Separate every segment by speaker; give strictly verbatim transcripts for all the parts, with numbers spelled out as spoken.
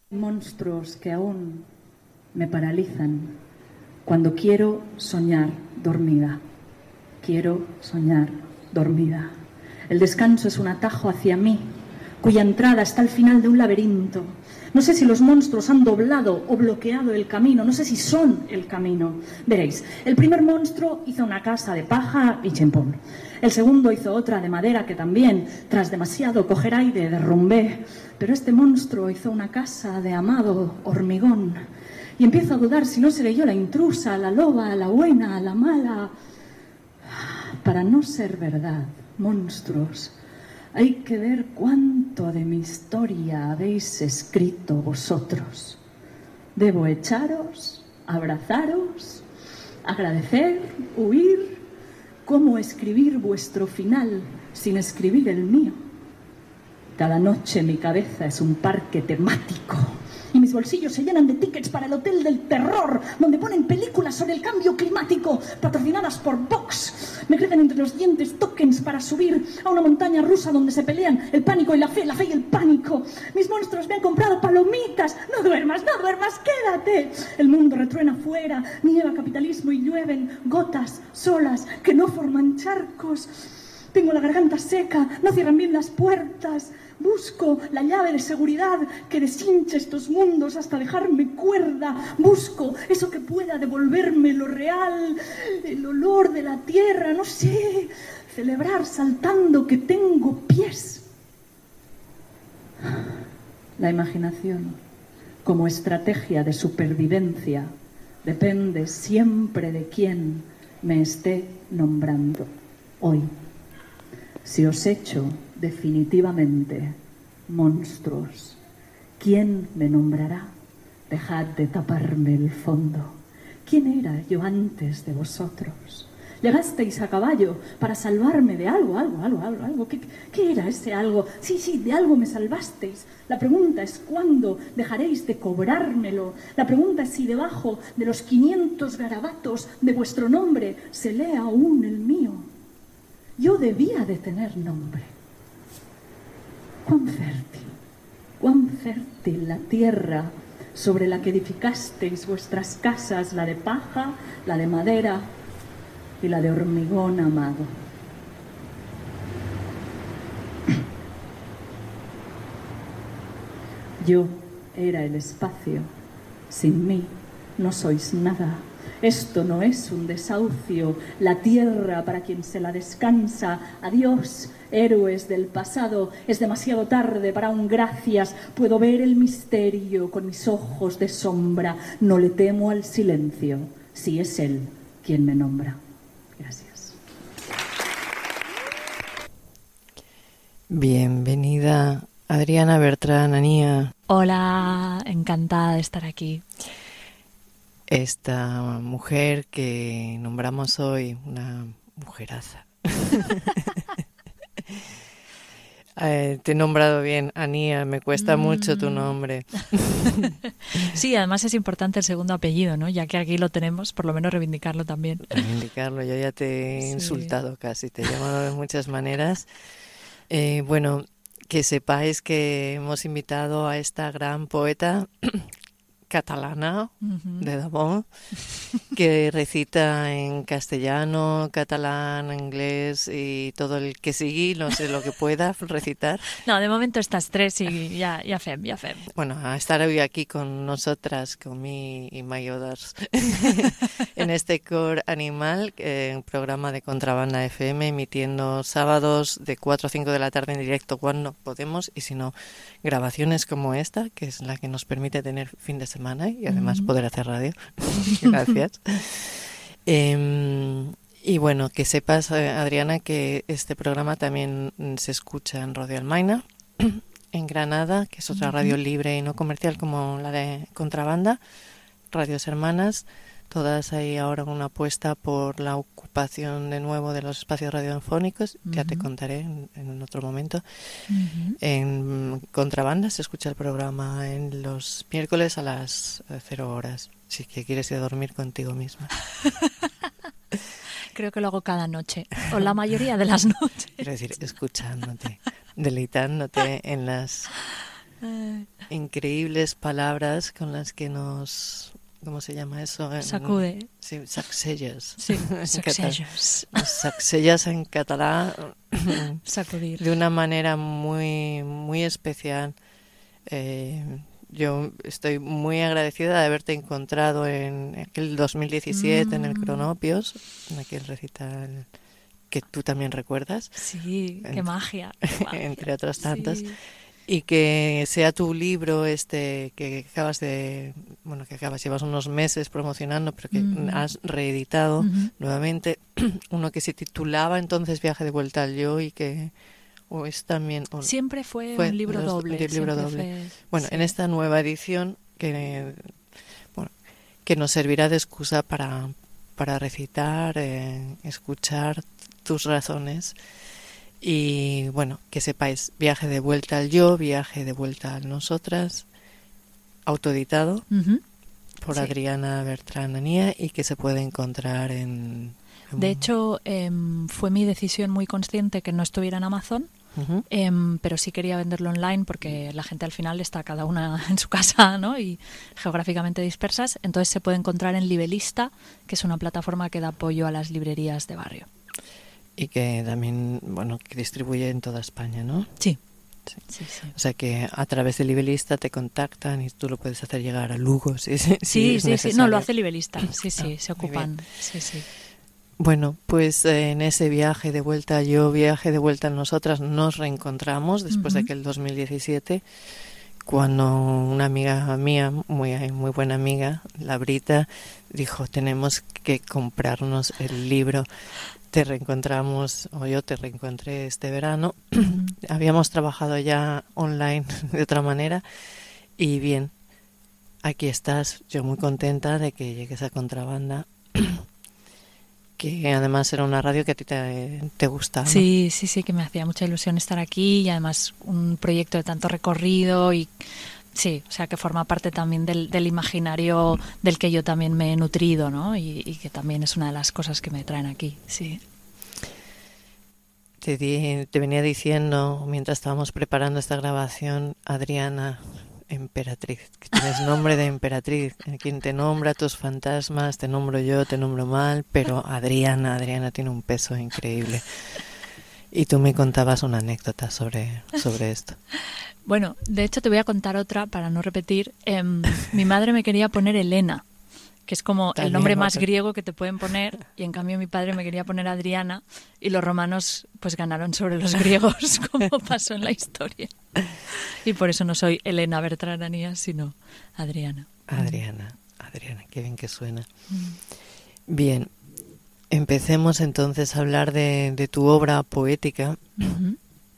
Speaker 1: Monstruos que aún me paralizan cuando quiero soñar dormida. Quiero soñar dormida. El descanso es un atajo hacia mí, cuya entrada está al final de un laberinto. No sé si los monstruos han doblado o bloqueado el camino, no sé si son el camino. Veréis, el primer monstruo hizo una casa de paja y chimpón. El segundo hizo otra de madera que también, tras demasiado coger aire, derrumbé. Pero este monstruo hizo una casa de amado hormigón. Y empiezo a dudar si no seré yo la intrusa, la loba, la buena, la mala. Para no ser verdad, monstruos, hay que ver cuánto de mi historia habéis escrito vosotros. Debo echaros, abrazaros, agradecer, huir. ¿Cómo escribir vuestro final sin escribir el mío? Cada noche mi cabeza es un parque temático y mis bolsillos se llenan de tickets para el Hotel del Terror, donde ponen películas sobre el cambio climático, patrocinadas por Vox. Me crecen entre los dientes tokens para subir a una montaña rusa donde se pelean el pánico y la fe, la fe y el pánico. Mis monstruos me han comprado palomitas. No duermas, no duermas, quédate. El mundo retruena afuera, nieva capitalismo y llueven gotas solas que no forman charcos. Tengo la garganta seca, no cierran bien las puertas. Busco la llave de seguridad que deshinche estos mundos hasta dejarme cuerda. Busco eso que pueda devolverme lo real, el olor de la tierra, no sé, celebrar saltando que tengo pies. La imaginación, como estrategia de supervivencia, depende siempre de quién me esté nombrando hoy. Si os echo definitivamente monstruos, ¿quién me nombrará? Dejad de taparme el fondo. ¿Quién era yo antes de vosotros? Llegasteis a caballo para salvarme de algo, algo, algo, algo, algo. ¿Qué, qué era ese algo? Sí, sí, de algo me salvasteis. La pregunta es ¿cuándo dejaréis de cobrármelo? La pregunta es si debajo de los quinientos garabatos de vuestro nombre se lee aún el mío. Yo debía de tener nombre. Cuán fértil, cuán fértil la tierra sobre la que edificasteis vuestras casas, la de paja, la de madera y la de hormigón amado. Yo era el espacio. Sin mí no sois nada. Esto no es un desahucio, la tierra para quien se la descansa. Adiós, héroes del pasado, es demasiado tarde para un gracias. Puedo ver el misterio con mis ojos de sombra. No le temo al silencio, si es él quien me nombra. Gracias.
Speaker 2: Bienvenida, Adriana Bertrán Anía.
Speaker 3: Hola, encantada de estar aquí.
Speaker 2: Esta mujer que nombramos hoy, una mujeraza. eh, te he nombrado bien, Anía, me cuesta mm. mucho tu nombre.
Speaker 3: Sí, además es importante el segundo apellido, ¿no? Ya que aquí lo tenemos, por lo menos reivindicarlo también.
Speaker 2: Reivindicarlo, yo ya te he sí. insultado casi, te he llamado de muchas maneras. Eh, bueno, que sepáis que hemos invitado a esta gran poeta catalana uh-huh. de debò, que recita en castellano, catalán, inglés y todo el que sigui, no sé lo que pueda recitar.
Speaker 3: No, de momento estas tres y ya, ya fem, ya fem.
Speaker 2: Bueno, a estar hoy aquí con nosotras, con mi y Mayodars, en este Cor Animal, eh, un programa de Contrabanda F M, emitiendo sábados de cuatro a cinco de la tarde en directo cuando podemos, y si no, grabaciones como esta, que es la que nos permite tener fin de semana y además poder hacer radio. Gracias. Eh, y bueno, que sepas, Adriana, que este programa también se escucha en Radio Almaina, en Granada, que es otra radio libre y no comercial como la de Contrabanda, Radios Hermanas. Todas hay ahora una apuesta por la ocupación de nuevo de los espacios radiofónicos. Uh-huh. Ya te contaré en, en otro momento. Uh-huh. En Contrabanda se escucha el programa en los miércoles a las cero horas. Si que quieres ir a dormir contigo misma.
Speaker 3: Creo que lo hago cada noche, o la mayoría de las noches.
Speaker 2: Quiero decir, escuchándote, deleitándote en las increíbles palabras con las que nos... ¿Cómo se llama eso?
Speaker 3: Sacude.
Speaker 2: Sí, sacselles.
Speaker 3: Sí, sacselles.
Speaker 2: Sacselles en catalán.
Speaker 3: Sacudir.
Speaker 2: De una manera muy, muy especial. Eh, yo estoy muy agradecida de haberte encontrado en aquel dos mil diecisiete, mm. en el Cronopios, en aquel recital que tú también recuerdas.
Speaker 3: Sí, qué
Speaker 2: en,
Speaker 3: magia, qué magia.
Speaker 2: Entre otras tantas.
Speaker 3: Sí.
Speaker 2: Y que sea tu libro este que acabas de, bueno, que acabas, llevas unos meses promocionando, pero que uh-huh. has reeditado uh-huh. nuevamente, uno que se titulaba entonces Viaje de vuelta al yo y que o es también... O,
Speaker 3: siempre fue, fue un libro
Speaker 2: los,
Speaker 3: doble.
Speaker 2: Un libro doble.
Speaker 3: Fue,
Speaker 2: bueno,
Speaker 3: sí.
Speaker 2: en esta nueva edición que, bueno, que nos servirá de excusa para, para recitar, eh, escuchar tus razones. Y bueno, que sepáis, Viaje de vuelta al yo, Viaje de vuelta a nosotras, autoeditado uh-huh. por sí. Adriana Bertrán Anía y que se puede encontrar en... en...
Speaker 3: De hecho, eh, fue mi decisión muy consciente que no estuviera en Amazon, uh-huh. eh, pero sí quería venderlo online porque la gente al final está cada una en su casa, ¿no? Y geográficamente dispersas, entonces se puede encontrar en Libelista, que es una plataforma que da apoyo a las librerías de barrio.
Speaker 2: Y que también, bueno, que distribuye en toda España, ¿no?
Speaker 3: Sí.
Speaker 2: Sí.
Speaker 3: Sí, sí.
Speaker 2: O sea que a través de Libelista te contactan y tú lo puedes hacer llegar a Lugo. Si, si
Speaker 3: sí,
Speaker 2: es
Speaker 3: sí,
Speaker 2: necesario.
Speaker 3: sí. No, lo hace Libelista. Sí, sí,
Speaker 2: ah,
Speaker 3: se ocupan. Sí, sí.
Speaker 2: Bueno, pues eh, en ese viaje de vuelta yo, viaje de vuelta a nosotras, nos reencontramos después uh-huh. de aquel dos mil diecisiete, cuando una amiga mía, muy, muy buena amiga, la Brita, dijo, tenemos que comprarnos el libro. Te reencontramos, o yo te reencontré este verano. Uh-huh. Habíamos trabajado ya online de otra manera y bien, aquí estás, yo muy contenta de que llegues a Contrabanda, que además era una radio que a ti te, te gustaba.
Speaker 3: Sí, sí, sí, que me hacía mucha ilusión estar aquí y además un proyecto de tanto recorrido y sí, o sea que forma parte también del, del imaginario del que yo también me he nutrido, ¿no? Y, y que también es una de las cosas que me traen aquí, sí.
Speaker 2: Te, di, te venía diciendo mientras estábamos preparando esta grabación, Adriana, emperatriz, que tienes nombre de emperatriz, quien te nombra tus fantasmas, te nombro yo, te nombro mal, pero Adriana, Adriana tiene un peso increíble. Y tú me contabas una anécdota sobre, sobre esto.
Speaker 3: Bueno, de hecho te voy a contar otra para no repetir. Eh, mi madre me quería poner Elena, que es como También el nombre más otra. griego que te pueden poner, y en cambio mi padre me quería poner Adriana, y los romanos pues ganaron sobre los griegos, como pasó en la historia. Y por eso no soy Elena Bertrán Anía, sino Adriana.
Speaker 2: Adriana, Adriana, qué bien que suena. Mm. Bien, empecemos entonces a hablar de, de tu obra poética, uh-huh.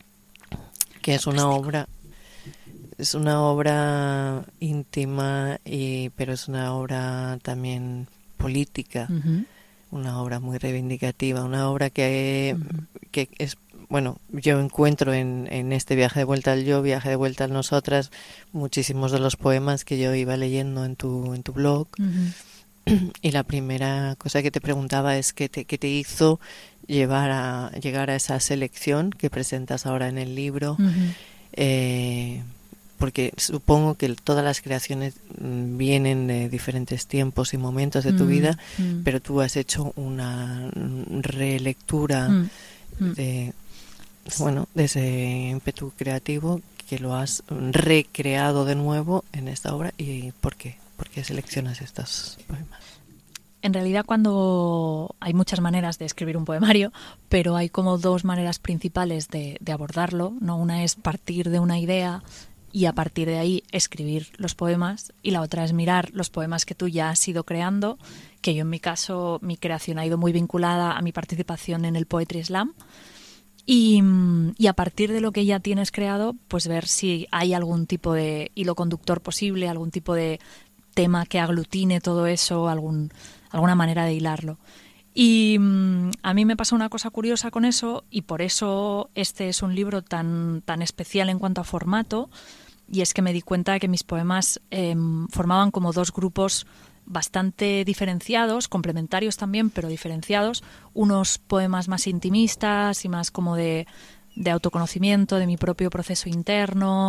Speaker 2: que es una obra... Es una obra íntima, y, pero es una obra también política, uh-huh. una obra muy reivindicativa, una obra que, uh-huh. que es, bueno, yo encuentro en, en este viaje de vuelta al yo, viaje de vuelta a nosotras, muchísimos de los poemas que yo iba leyendo en tu, en tu blog. Uh-huh. Y la primera cosa que te preguntaba es qué te, qué te hizo llevar a, llegar a esa selección que presentas ahora en el libro. Uh-huh. Eh, porque supongo que todas las creaciones vienen de diferentes tiempos y momentos de tu mm, vida, mm. pero tú has hecho una relectura mm, de, bueno, de ese ímpetu creativo que lo has recreado de nuevo en esta obra. ¿Y por qué? ¿Por qué seleccionas estos poemas?
Speaker 3: En realidad, cuando hay muchas maneras de escribir un poemario, pero hay como dos maneras principales de, de abordarlo, ¿no? Una es partir de una idea y a partir de ahí escribir los poemas, y la otra es mirar los poemas que tú ya has ido creando, que yo en mi caso, mi creación ha ido muy vinculada a mi participación en el Poetry Slam, y, y a partir de lo que ya tienes creado, pues ver si hay algún tipo de hilo conductor posible, algún tipo de tema que aglutine todo eso, algún, alguna manera de hilarlo. Y um, a mí me pasa una cosa curiosa con eso, y por eso este es un libro tan, tan especial en cuanto a formato, y es que me di cuenta de que mis poemas eh, formaban como dos grupos bastante diferenciados, complementarios también, pero diferenciados. Unos poemas más intimistas y más como de, de autoconocimiento, de mi propio proceso interno,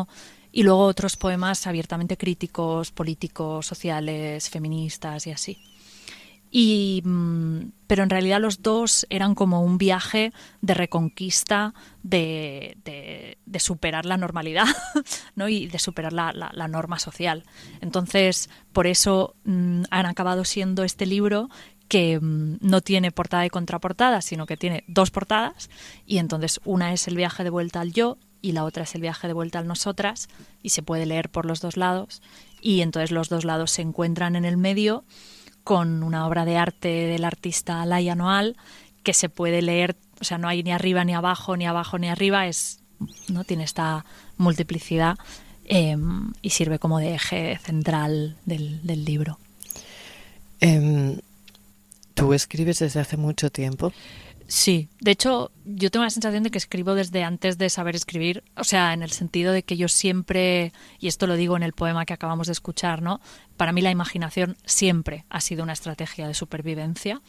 Speaker 3: y luego otros poemas abiertamente críticos, políticos, sociales, feministas y así. Y, pero en realidad los dos eran como un viaje de reconquista, de, de, de superar la normalidad, ¿no? Y de superar la, la, la norma social. Entonces, por eso mmm, han acabado siendo este libro que mmm, no tiene portada y contraportada, sino que tiene dos portadas, y entonces una es el viaje de vuelta al yo y la otra es el viaje de vuelta al nosotras, y se puede leer por los dos lados, y entonces los dos lados se encuentran en el medio con una obra de arte del artista Laia Noal que se puede leer, o sea, no hay ni arriba ni abajo, ni abajo ni arriba, es, ¿no? Tiene esta multiplicidad eh, y sirve como de eje central del, del libro.
Speaker 2: Um, ¿Tú escribes desde hace mucho tiempo?
Speaker 3: Sí, de hecho yo tengo la sensación de que escribo desde antes de saber escribir, o sea, en el sentido de que yo siempre, y esto lo digo en el poema que acabamos de escuchar, ¿no? Para mí la imaginación siempre ha sido una estrategia de supervivencia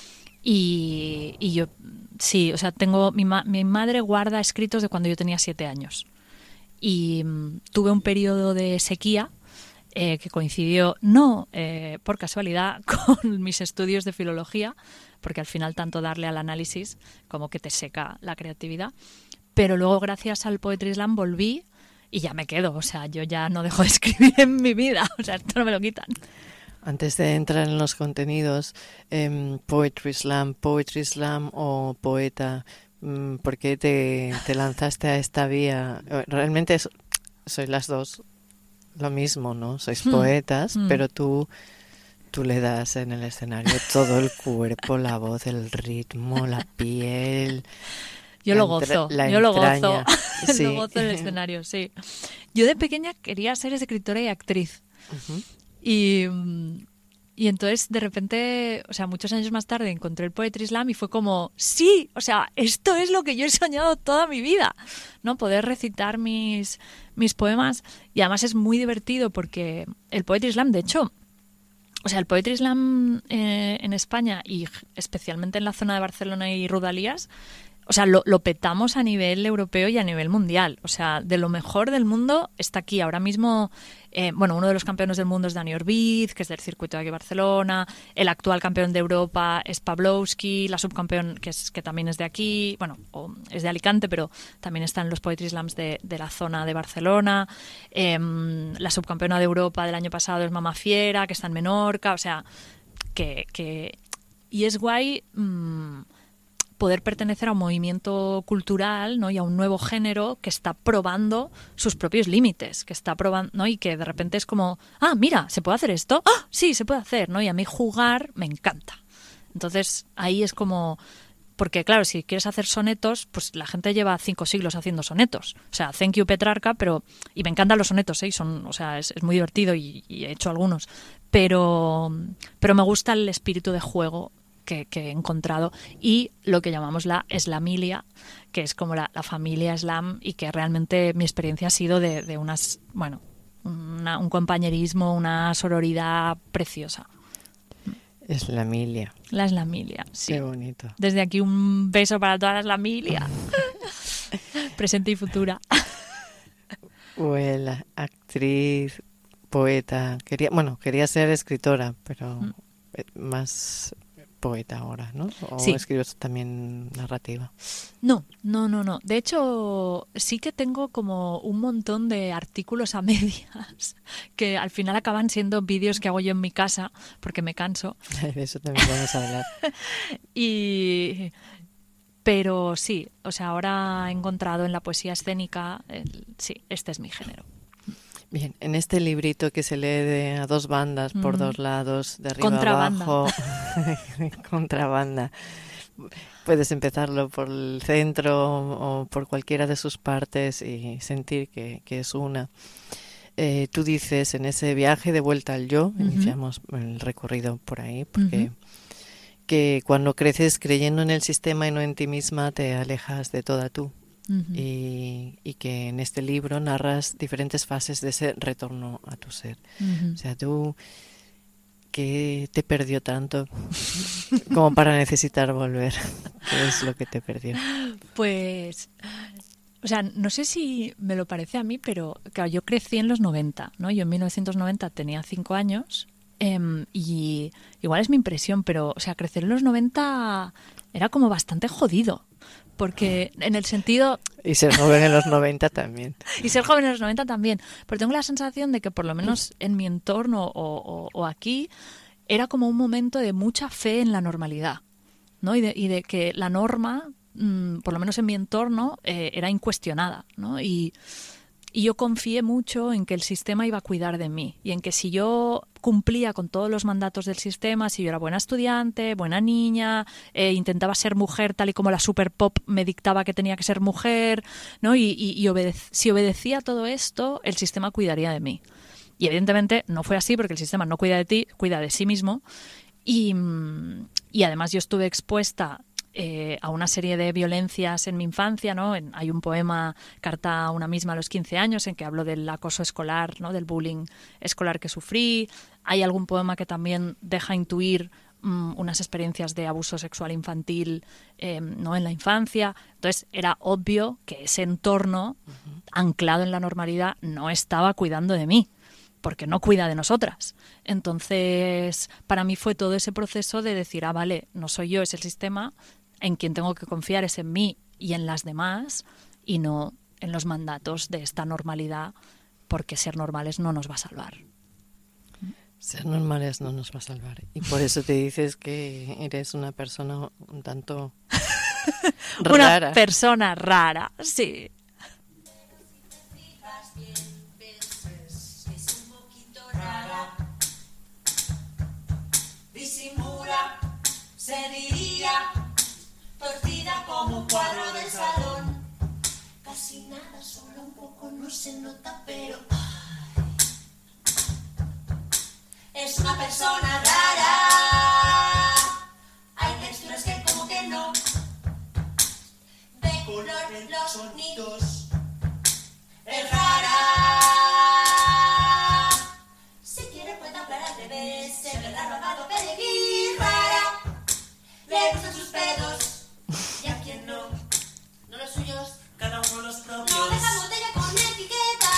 Speaker 3: y, y yo, sí, o sea, tengo, mi, ma, mi madre guarda escritos de cuando yo tenía siete años y um, tuve un periodo de sequía eh, que coincidió, no eh, por casualidad, con mis estudios de filología, porque al final tanto darle al análisis como que te seca la creatividad. Pero luego gracias al Poetry Slam volví y ya me quedo. O sea, yo ya no dejo de escribir en mi vida. O sea, esto no me lo quitan.
Speaker 2: Antes de entrar en los contenidos, eh, Poetry Slam, Poetry Slam o poeta, ¿por qué te, te lanzaste a esta vía? Realmente es, sois las dos lo mismo, ¿no? Sois mm. poetas, mm. pero tú... Tú le das en el escenario todo el cuerpo, la voz, el ritmo, la piel.
Speaker 3: Yo lo gozo,
Speaker 2: la
Speaker 3: yo lo
Speaker 2: entraña.
Speaker 3: gozo, sí. Lo gozo en el escenario, sí. Yo de pequeña quería ser escritora y actriz. Uh-huh. Y, y entonces de repente, o sea, muchos años más tarde encontré el Poetry Slam y fue como, sí, o sea, esto es lo que yo he soñado toda mi vida, ¿no? Poder recitar mis, mis poemas. Y además es muy divertido porque el Poetry Slam, de hecho... O sea, el Poetry Slam eh, en España y especialmente en la zona de Barcelona y Rodalías, o sea, lo, lo petamos a nivel europeo y a nivel mundial. O sea, de lo mejor del mundo está aquí. Ahora mismo, eh, bueno, uno de los campeones del mundo es Dani Orbiz, que es del circuito de aquí Barcelona. El actual campeón de Europa es Pavlovsky, la subcampeón, que, es, que también es de aquí, bueno, o es de Alicante, pero también está en los Poetry Slams de, de la zona de Barcelona. Eh, la subcampeona de Europa del año pasado es Mama Fiera, que está en Menorca. O sea, que... que y es guay... Mmm, poder pertenecer a un movimiento cultural, ¿no? Y a un nuevo género que está probando sus propios límites, que está probando, ¿no? Y que de repente es como, ah, mira, ¿se puede hacer esto? Ah, sí, se puede hacer, ¿no? Y a mí jugar me encanta. Entonces ahí es como, porque claro, si quieres hacer sonetos, pues la gente lleva cinco siglos haciendo sonetos. O sea, thank you Petrarca, pero, y me encantan los sonetos, ¿eh? Son, o sea, es, es muy divertido y, y he hecho algunos, pero, pero me gusta el espíritu de juego Que, que he encontrado y lo que llamamos la slamilia, que es como la, la familia slam y que realmente mi experiencia ha sido de, de unas, bueno, una, un compañerismo, una sororidad preciosa.
Speaker 2: Slamilia.
Speaker 3: La slamilia, sí.
Speaker 2: Qué bonito.
Speaker 3: Desde aquí un beso para toda la slamilia, presente y futura.
Speaker 2: Well, actriz, poeta, quería, bueno, quería ser escritora, pero mm. más... poeta ahora, ¿no? ¿O sí. escribes también narrativa?
Speaker 3: No, no, no, no. De hecho, sí que tengo como un montón de artículos a medias que al final acaban siendo vídeos que hago yo en mi casa porque me canso.
Speaker 2: De eso también vamos a hablar.
Speaker 3: y... Pero sí, o sea, ahora he encontrado en la poesía escénica, el... sí, este es mi género.
Speaker 2: Bien, en este librito que se lee de a dos bandas, mm. por dos lados, de arriba
Speaker 3: Contrabanda.
Speaker 2: abajo, contrabanda. Puedes empezarlo por el centro o por cualquiera de sus partes y sentir que, que es una. Eh, tú dices, en ese viaje de vuelta al yo, uh-huh. iniciamos el recorrido por ahí, porque uh-huh. que cuando creces creyendo en el sistema y no en ti misma, te alejas de toda tú. Uh-huh. Y, y que en este libro narras diferentes fases de ese retorno a tu ser. Uh-huh. O sea, tú, ¿qué te perdió tanto como para necesitar volver? ¿Qué es lo que te perdió?
Speaker 3: Pues, O sea, no sé si me lo parece a mí, pero claro, yo crecí en los noventa, ¿no? Yo en mil novecientos noventa tenía cinco años eh, y igual es mi impresión, pero, o sea, crecer en los noventa era como bastante jodido. Porque en el sentido...
Speaker 2: Y ser joven en los noventa también.
Speaker 3: Y ser joven en los noventa también. Pero tengo la sensación de que por lo menos en mi entorno o, o, o aquí era como un momento de mucha fe en la normalidad, ¿no? Y de, y de que la norma, mmm, por lo menos en mi entorno, eh, era incuestionada, ¿no? Y, y yo confié mucho en que el sistema iba a cuidar de mí y en que si yo cumplía con todos los mandatos del sistema, si yo era buena estudiante, buena niña, eh, intentaba ser mujer tal y como la super pop me dictaba que tenía que ser mujer, ¿no? Y, y, y obedec- si obedecía todo esto, el sistema cuidaría de mí. Y evidentemente no fue así porque el sistema no cuida de ti, cuida de sí mismo. Y, y además yo estuve expuesta eh, a una serie de violencias en mi infancia, ¿no? En, hay un poema, Carta a una misma a los quince años, en que hablo del acoso escolar, ¿no? Del bullying escolar que sufrí. Hay algún poema que también deja intuir um, unas experiencias de abuso sexual infantil eh, ¿no? en la infancia. Entonces era obvio que ese entorno, uh-huh. anclado en la normalidad, no estaba cuidando de mí, porque no cuida de nosotras. Entonces, para mí fue todo ese proceso de decir, ah, vale, no soy yo, es el sistema, en quien tengo que confiar es en mí y en las demás, y no en los mandatos de esta normalidad, porque ser normales no nos va a salvar.
Speaker 2: Ser normales no nos va a salvar. Y por eso te dices que eres una persona un tanto rara.
Speaker 3: Una persona rara, sí.
Speaker 4: Disimula, se diría, torcida como un cuadro del salón. Casi nada, solo un poco, no se nota, pero ay, es una persona rara. Hay texturas que como que no. De color los sonidos. Es rara. Si quiere puede hablar al revés. Se ve robado, peregrí, rara. Le gustan sus pedos. Y a quien no. No los suyos. Cada uno los propios. No deja botella con etiqueta.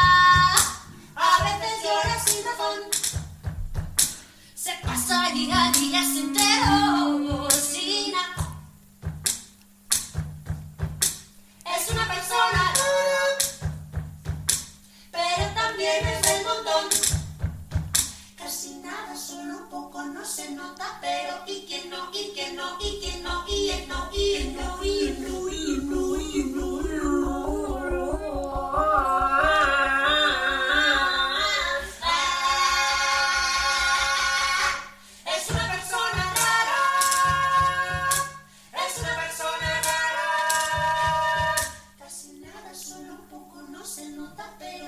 Speaker 4: A veces llora sin razón. Se pasa el día a día entero sin nada. Es una persona rara, pero también es del montón. Casi nada, solo un poco, no se nota, pero y quien no, y quien no, y quien no, y él no, y él no, y él no, y él no, y él no, y él no. Es una persona rara, es una persona rara. Casi nada, solo un poco, no se nota, pero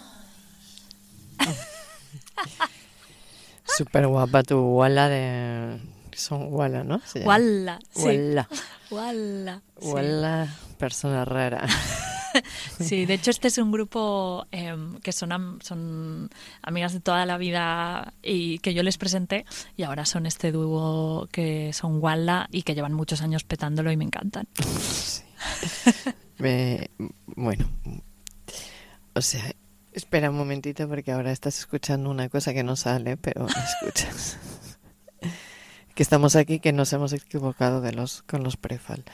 Speaker 2: Súper guapa tu Walla de... Son Walla, ¿no?
Speaker 3: Walla, sí.
Speaker 2: Walla.
Speaker 3: Walla. Sí.
Speaker 2: Walla, persona rara.
Speaker 3: Sí, de hecho este es un grupo eh, que son, am- son amigas de toda la vida y que yo les presenté y ahora son este dúo que son Walla y que llevan muchos años petándolo y me encantan.
Speaker 2: Sí. Me, bueno, o sea, espera un momentito porque ahora estás escuchando una cosa que no sale, pero escuchas. Que estamos aquí, que nos hemos equivocado de los con los prefal.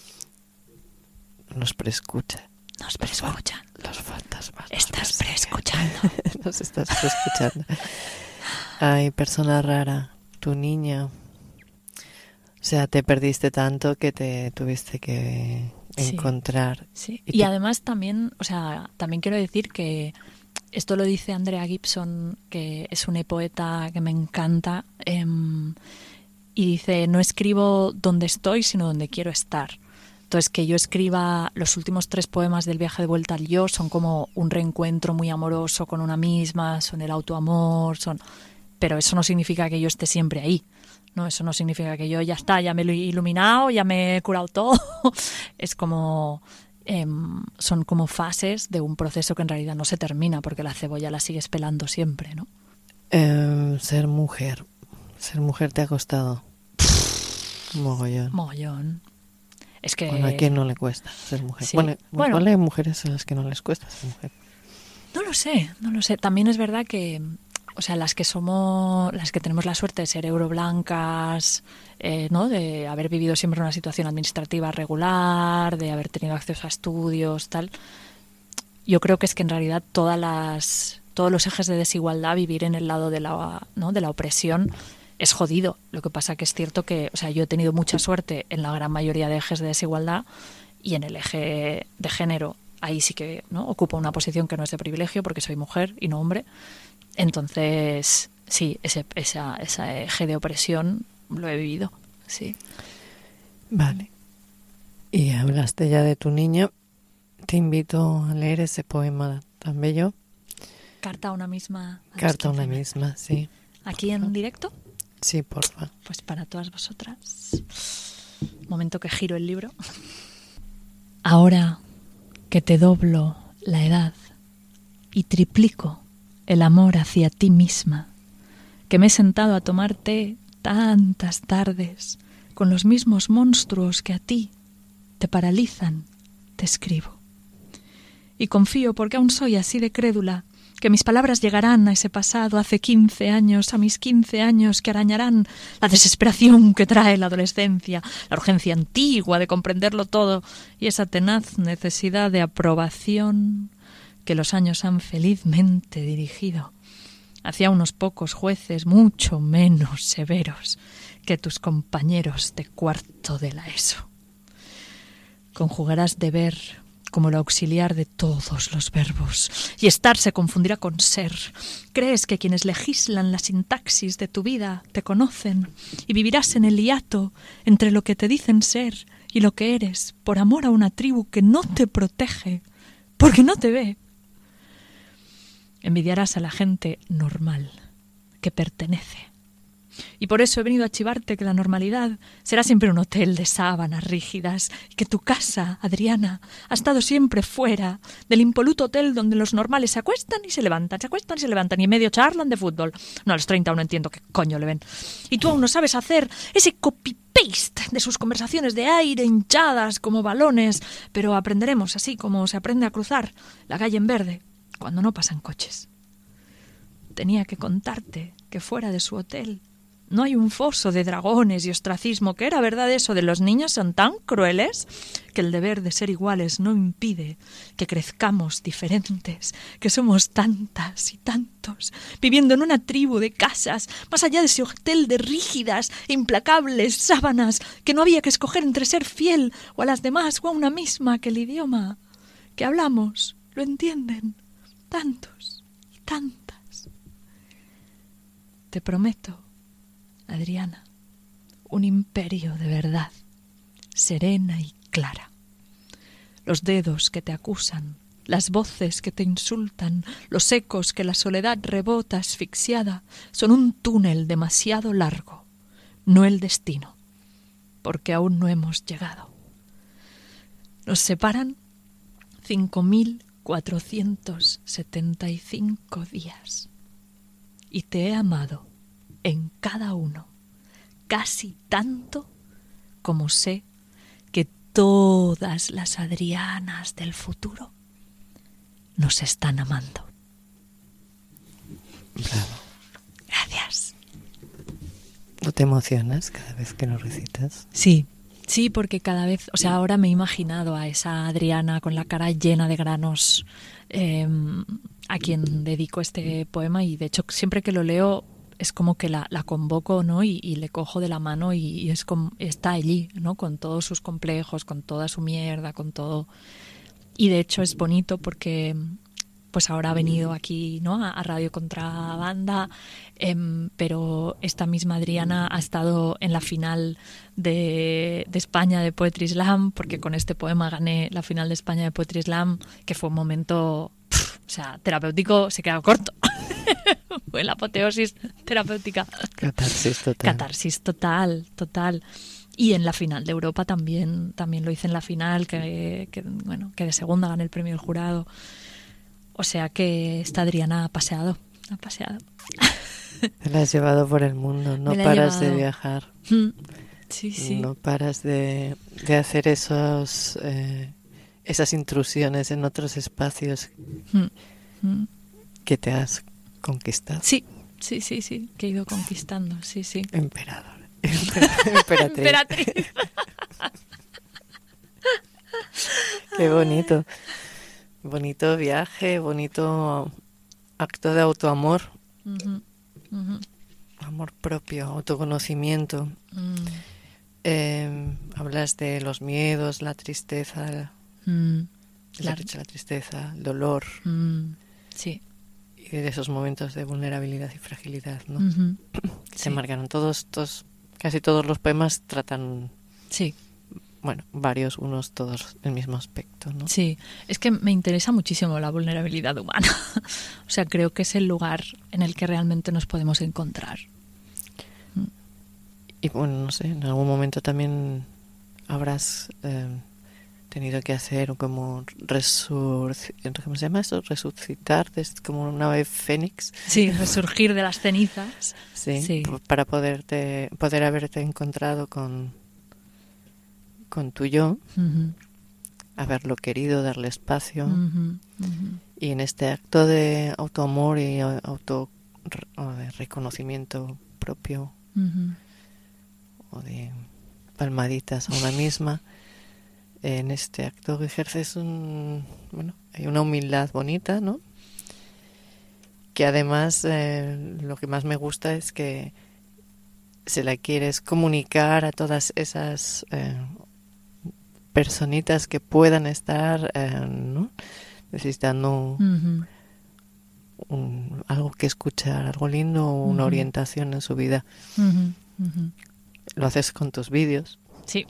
Speaker 2: Nos preescucha.
Speaker 3: Nos preescuchan.
Speaker 2: Los fantasmas.
Speaker 3: Estás preescuchando.
Speaker 2: Nos estás preescuchando. Ay, persona rara, tu niña. O sea, te perdiste tanto que te tuviste que encontrar.
Speaker 3: Sí.
Speaker 2: Y,
Speaker 3: y
Speaker 2: te...
Speaker 3: además también, o sea, también quiero decir que esto lo dice Andrea Gibson, que es una poeta que me encanta, eh, y dice, no escribo donde estoy, sino donde quiero estar. Entonces, que yo escriba los últimos tres poemas del viaje de vuelta al yo son como un reencuentro muy amoroso con una misma, son el autoamor, son... pero eso no significa que yo esté siempre ahí. No, eso no significa que yo ya está, ya me lo he iluminado, ya me he curado todo. Es como... Eh, son como fases de un proceso que en realidad no se termina porque la cebolla la sigues pelando siempre, ¿no?
Speaker 2: Eh, ser mujer. Ser mujer te ha costado. Mogollón.
Speaker 3: Mogollón. Es que...
Speaker 2: Bueno, ¿a quién no le cuesta ser mujer?
Speaker 3: Sí.
Speaker 2: Bueno,
Speaker 3: Bueno.
Speaker 2: igual hay mujeres a las que no les cuesta ser mujer.
Speaker 3: No lo sé, no lo sé. También es verdad que, o sea, las que somos, las que tenemos la suerte de ser euroblancas, eh, ¿no? De haber vivido siempre una situación administrativa regular, de haber tenido acceso a estudios, tal. Yo creo que es que en realidad todas las, todos los ejes de desigualdad, vivir en el lado de la, ¿no? de la opresión, es jodido. Lo que pasa que es cierto que, o sea, yo he tenido mucha suerte en la gran mayoría de ejes de desigualdad y en el eje de género. Ahí sí que, ¿no? Ocupo una posición que no es de privilegio porque soy mujer y no hombre. Entonces, sí, ese, esa, ese eje de opresión lo he vivido, sí.
Speaker 2: Vale. Y hablaste ya de tu niño. Te invito a leer ese poema tan bello.
Speaker 3: Carta a una misma. A
Speaker 2: Carta a
Speaker 3: los
Speaker 2: una
Speaker 3: quince.
Speaker 2: misma, sí.
Speaker 3: ¿Aquí en directo?
Speaker 2: Sí, porfa.
Speaker 3: Pues para todas vosotras. Momento que giro el libro. Ahora que te doblo la edad y triplico el amor hacia ti misma, que me he sentado a tomar té tantas tardes con los mismos monstruos que a ti te paralizan, te escribo. Y confío, porque aún soy así de crédula, que mis palabras llegarán a ese pasado hace quince años, a mis quince años, que arañarán la desesperación que trae la adolescencia, la urgencia antigua de comprenderlo todo y esa tenaz necesidad de aprobación que los años han felizmente dirigido hacia unos pocos jueces mucho menos severos que tus compañeros de cuarto de la ESO. Conjugarás deber como el auxiliar de todos los verbos, y estar se confundirá con ser. Crees que quienes legislan la sintaxis de tu vida te conocen, y vivirás en el hiato entre lo que te dicen ser y lo que eres, por amor a una tribu que no te protege, porque no te ve. Envidiarás a la gente normal, que pertenece. Y por eso he venido a chivarte que la normalidad será siempre un hotel de sábanas rígidas, y que tu casa, Adriana, ha estado siempre fuera del impoluto hotel donde los normales se acuestan y se levantan, se acuestan y se levantan, y en medio charlan de fútbol. No, a los treinta aún no entiendo qué coño le ven. Y tú aún no sabes hacer ese copy-paste de sus conversaciones de aire hinchadas como balones, pero aprenderemos así como se aprende a cruzar la calle en verde cuando no pasan coches. Tenía que contarte que fuera de su hotel no hay un foso de dragones y ostracismo, que era verdad eso de los niños son tan crueles que el deber de ser iguales no impide que crezcamos diferentes, que somos tantas y tantos, viviendo en una tribu de casas, más allá de ese hotel de rígidas e implacables sábanas, que no había que escoger entre ser fiel o a las demás o a una misma, que el idioma que hablamos lo entienden tantos y tantas. Te prometo, Adriana, un imperio de verdad, serena y clara. Los dedos que te acusan, las voces que te insultan, los ecos que la soledad rebota asfixiada, son un túnel demasiado largo, no el destino, porque aún no hemos llegado. Nos separan cinco mil cuatrocientos setenta y cinco días, y te he amado en cada uno, casi tanto como sé que todas las Adrianas del futuro nos están amando.
Speaker 2: Bravo.
Speaker 3: Gracias.
Speaker 2: ¿No te emocionas cada vez que lo recitas?
Speaker 3: Sí, sí, porque cada vez, o sea, ahora me he imaginado a esa Adriana con la cara llena de granos, eh, a quien dedico este poema, y de hecho siempre que lo leo es como que la, la convoco, ¿no? Y, y le cojo de la mano y, y es como, está allí, ¿no? Con todos sus complejos, con toda su mierda, con todo. Y de hecho es bonito porque pues ahora ha venido aquí, ¿no? a, a Radio Contrabanda, eh, pero esta misma Adriana ha estado en la final de, de España de Poetry Slam, porque con este poema gané la final de España de Poetry Slam, que fue un momento, pff, o sea, terapéutico, se queda corto. Fue la apoteosis terapéutica.
Speaker 2: Catarsis total.
Speaker 3: Catarsis total, total. Y en la final de Europa también, también lo hice en la final, que, que bueno, que de segunda gané el premio del jurado. O sea que esta Adriana ha paseado, ha paseado.
Speaker 2: Te la has llevado por el mundo, no
Speaker 3: Me la he
Speaker 2: paras de
Speaker 3: llevado.
Speaker 2: viajar.
Speaker 3: Mm. Sí, sí.
Speaker 2: No paras de, de hacer esos eh, esas intrusiones en otros espacios
Speaker 3: Mm, mm.
Speaker 2: que te has conquistado.
Speaker 3: Sí, sí, sí, sí, que he ido conquistando, sí, sí.
Speaker 2: Emperador. Emperatriz.
Speaker 3: Emperatriz.
Speaker 2: Qué bonito. Bonito viaje, bonito acto de autoamor.
Speaker 3: Ujú, ujú.
Speaker 2: Amor propio, autoconocimiento.
Speaker 3: Mm,
Speaker 2: Eh, hablas de los miedos, la tristeza,
Speaker 3: mm,
Speaker 2: la,
Speaker 3: la-
Speaker 2: la tristeza, el dolor
Speaker 3: mm, sí.
Speaker 2: y de esos momentos de vulnerabilidad y fragilidad, ¿no?
Speaker 3: Ujú,
Speaker 2: Que
Speaker 3: sí.
Speaker 2: se marcaron todos estos, casi todos los poemas tratan,
Speaker 3: Sí,
Speaker 2: bueno, varios, unos, todos el mismo aspecto, ¿no?
Speaker 3: sí. Es que me interesa muchísimo la vulnerabilidad humana. O sea, creo que es el lugar en el que realmente nos podemos encontrar.
Speaker 2: Y bueno, no sé, en algún momento también habrás eh, tenido que hacer como resurgir, ¿cómo se llama eso? Resucitar, es como una ave fénix.
Speaker 3: Sí, resurgir de las cenizas.
Speaker 2: Sí,
Speaker 3: Sí.
Speaker 2: p- para poderte, poder haberte encontrado con, con tu yo,
Speaker 3: Ujú,
Speaker 2: haberlo querido, darle espacio.
Speaker 3: ujú, ujú.
Speaker 2: Y en este acto de autoamor y eh, auto re- o de reconocimiento propio
Speaker 3: Ujú.
Speaker 2: o de palmaditas a una misma, en este acto que ejerces un, bueno, hay una humildad bonita, ¿no? Que además eh, lo que más me gusta es que se la quieres comunicar a todas esas eh, personitas que puedan estar eh, ¿no? necesitando
Speaker 3: Ujú.
Speaker 2: un, algo que escuchar, algo lindo o una
Speaker 3: Ujú.
Speaker 2: orientación en su vida.
Speaker 3: Ujú, ujú.
Speaker 2: Lo haces con tus vídeos.
Speaker 3: Sí.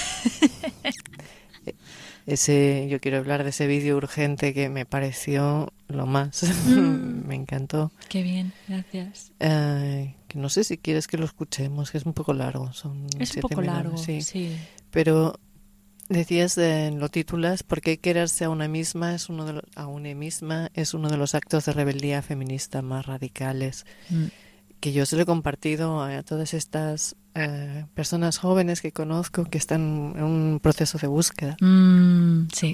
Speaker 2: Ese, yo quiero hablar de ese vídeo urgente que me pareció lo más.
Speaker 3: Mm.
Speaker 2: Me encantó.
Speaker 3: Qué bien, gracias.
Speaker 2: Eh, que no sé si quieres que lo escuchemos, que es un poco largo. Son
Speaker 3: Es un
Speaker 2: siete
Speaker 3: poco
Speaker 2: minutos,
Speaker 3: largo,
Speaker 2: sí.
Speaker 3: sí.
Speaker 2: Pero decías, eh, lo titulas, ¿por qué quererse a una misma es uno de lo- a una misma es uno de los actos de rebeldía feminista más radicales?
Speaker 3: Mm.
Speaker 2: Que yo se lo he compartido a todas estas eh, personas jóvenes que conozco que están en un proceso de búsqueda,
Speaker 3: Mm, sí.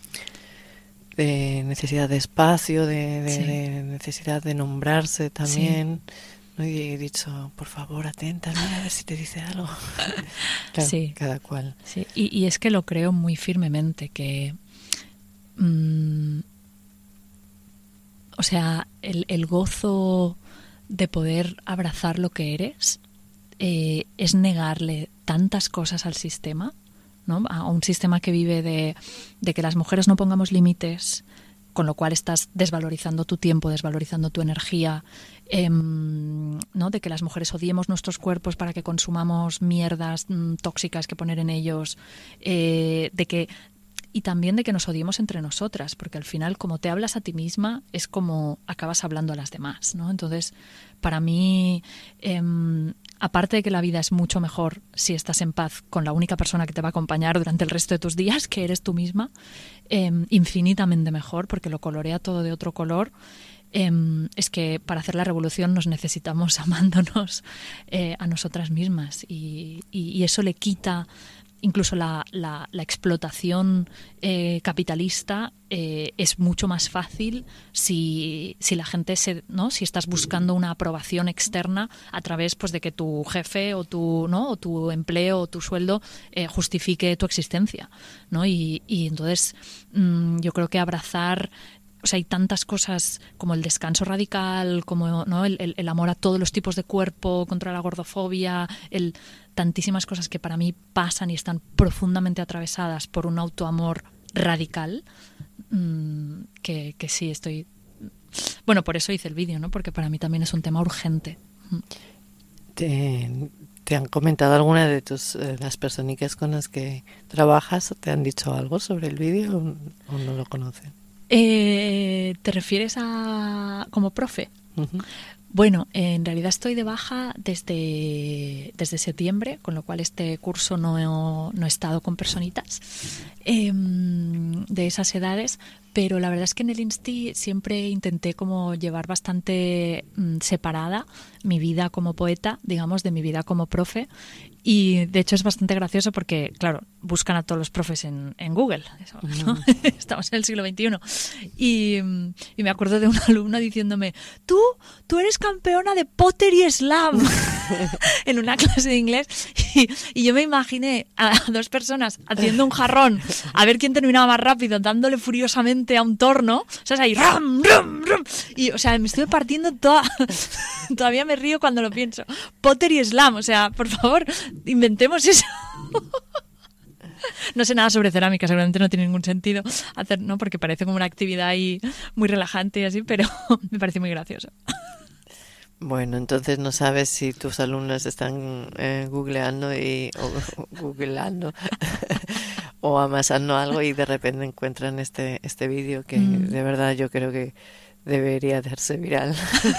Speaker 2: de necesidad de espacio, de, de-
Speaker 3: Sí.
Speaker 2: de necesidad de nombrarse también. ¿no? Y he dicho, por favor, atenta, mira a ver si te dice algo. Claro,
Speaker 3: Sí.
Speaker 2: cada cual.
Speaker 3: Sí, y, y es que lo creo muy firmemente, que mm, o sea, el, el gozo de poder abrazar lo que eres eh, es negarle tantas cosas al sistema, ¿no? A un sistema que vive de, de que las mujeres no pongamos límites, con lo cual estás desvalorizando tu tiempo, desvalorizando tu energía, em, ¿no? De que las mujeres odiemos nuestros cuerpos para que consumamos mierdas mm, tóxicas que poner en ellos, eh, de que y también de que nos odiemos entre nosotras, porque al final como te hablas a ti misma es como acabas hablando a las demás, ¿no? Entonces, para mí, em, aparte de que la vida es mucho mejor si estás en paz con la única persona que te va a acompañar durante el resto de tus días, que eres tú misma, em, infinitamente mejor, porque lo colorea todo de otro color. em, es que para hacer la revolución nos necesitamos amándonos eh, a nosotras mismas y, y, y eso le quita incluso la, la, la explotación eh, capitalista eh, es mucho más fácil si, si la gente se, ¿no? Si estás buscando una aprobación externa a través pues de que tu jefe o tu, ¿no? o tu empleo o tu sueldo eh, justifique tu existencia, ¿no? Y, y entonces mmm, yo creo que abrazar, o sea, hay tantas cosas como el descanso radical, como ¿no? el, el, el amor a todos los tipos de cuerpo, contra la gordofobia, el, tantísimas cosas que para mí pasan y están profundamente atravesadas por un autoamor radical, mmm, que, que sí estoy... Bueno, por eso hice el vídeo, ¿no? Porque para mí también es un tema urgente.
Speaker 2: ¿Te, te han comentado alguna de tus eh, las personicas con las que trabajas? ¿Te han dicho algo sobre el vídeo o, o no lo conocen?
Speaker 3: Eh, ¿Te refieres a como profe?
Speaker 2: Uh-huh.
Speaker 3: Bueno, en realidad estoy de baja desde, desde septiembre, con lo cual este curso no he, no he estado con personitas. eh, de esas edades, pero la verdad es que en el Insti siempre intenté como llevar bastante mm, separada mi vida como poeta, digamos, de mi vida como profe. Y de hecho es bastante gracioso porque, claro, buscan a todos los profes en, en Google, ¿no? Mm. Estamos en el siglo veintiuno. Y, y me acuerdo de una alumna diciéndome, tú, tú eres campeona de Potter y Slam en una clase de inglés. Y, y yo me imaginé a dos personas haciendo un jarrón a ver quién terminaba más rápido, dándole furiosamente a un torno, ¿sabes? Ahí, ram, ram, ram. Y, o sea, me estuve partiendo toda... Todavía me río cuando lo pienso. Potter y Slam, o sea, por favor, inventemos eso. No sé nada sobre cerámica, seguramente no tiene ningún sentido hacer, ¿no? Porque parece como una actividad ahí muy relajante y así, pero me parece muy gracioso.
Speaker 2: Bueno, entonces no sabes si tus alumnos están eh, googleando y, o, o googleando o amasando algo y de repente encuentran este este vídeo que mm. de verdad yo creo que debería hacerse viral.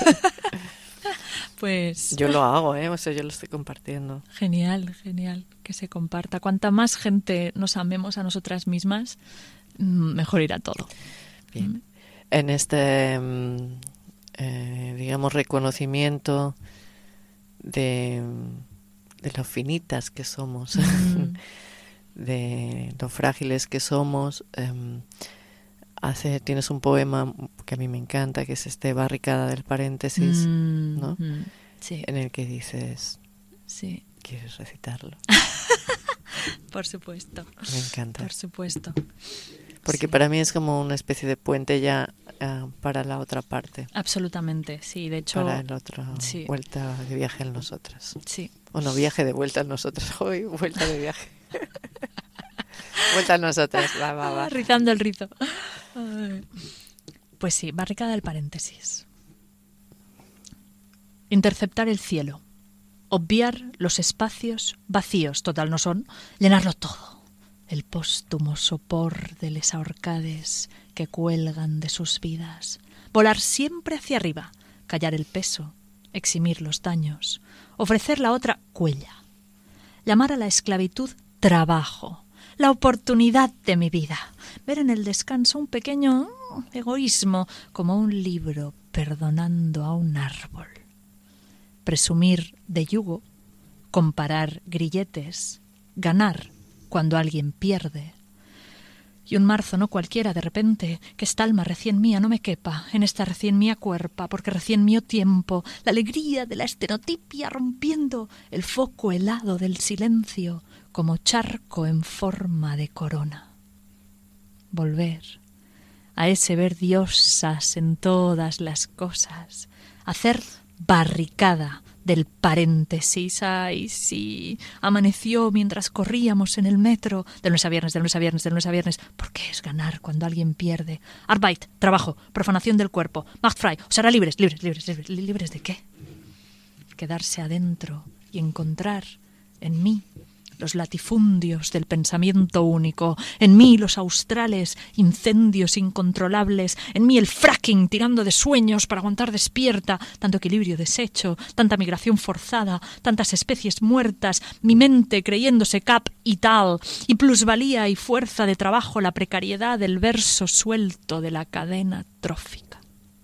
Speaker 3: Pues
Speaker 2: yo lo hago, ¿eh? O sea, yo lo estoy compartiendo.
Speaker 3: Genial, genial que se comparta. Cuanta más gente nos amemos a nosotras mismas, mejor irá todo.
Speaker 2: Bien. Mm. En este... Eh, digamos, reconocimiento de, de lo finitas que somos, mm. de lo frágiles que somos. Eh, hace, tienes un poema que a mí me encanta, que es este Barricada del paréntesis,
Speaker 3: mm.
Speaker 2: ¿no?
Speaker 3: Mm. Sí.
Speaker 2: En el que dices,
Speaker 3: sí.
Speaker 2: ¿quieres recitarlo?
Speaker 3: Por supuesto.
Speaker 2: Me encanta.
Speaker 3: Por supuesto.
Speaker 2: Porque
Speaker 3: sí.
Speaker 2: para mí es como una especie de puente ya uh, para la otra parte.
Speaker 3: Absolutamente, sí. De hecho,
Speaker 2: para el otro,
Speaker 3: sí.
Speaker 2: vuelta de viaje en nosotras.
Speaker 3: Sí.
Speaker 2: O no, viaje de vuelta en nosotras. Hoy, vuelta de viaje. Vuelta a nosotras. Va, va, va.
Speaker 3: Ah, rizando el rizo. Pues sí, Barricada del paréntesis. Interceptar el cielo. Obviar los espacios vacíos, total no son, llenarlo todo. El póstumo sopor de les ahorcades que cuelgan de sus vidas. Volar siempre hacia arriba, callar el peso, eximir los daños, ofrecer la otra cuella. Llamar a la esclavitud trabajo, la oportunidad de mi vida. Ver en el descanso un pequeño egoísmo como un libro perdonando a un árbol. Presumir de yugo, comparar grilletes, ganar cuando alguien pierde. Y un marzo no cualquiera de repente, que esta alma recién mía no me quepa en esta recién mía cuerpa, porque recién mío tiempo, la alegría de la estenotipia rompiendo el foco helado del silencio como charco en forma de corona. Volver a ese ver diosas en todas las cosas, hacer barricada del paréntesis. Ay, sí, amaneció mientras corríamos en el metro, de lunes a viernes, de lunes a viernes, de lunes a viernes. ¿Por qué es ganar cuando alguien pierde? Arbeit, trabajo, profanación del cuerpo, Macht frei, o sea, libres, libres, libres, libres, ¿libres de qué? Quedarse adentro y encontrar en mí los latifundios del pensamiento único, en mí los australes incendios incontrolables, en mí el fracking tirando de sueños para aguantar despierta, tanto equilibrio deshecho, tanta migración forzada, tantas especies muertas, mi mente creyéndose cap y tal, y plusvalía y fuerza de trabajo, la precariedad del verso suelto de la cadena trófica.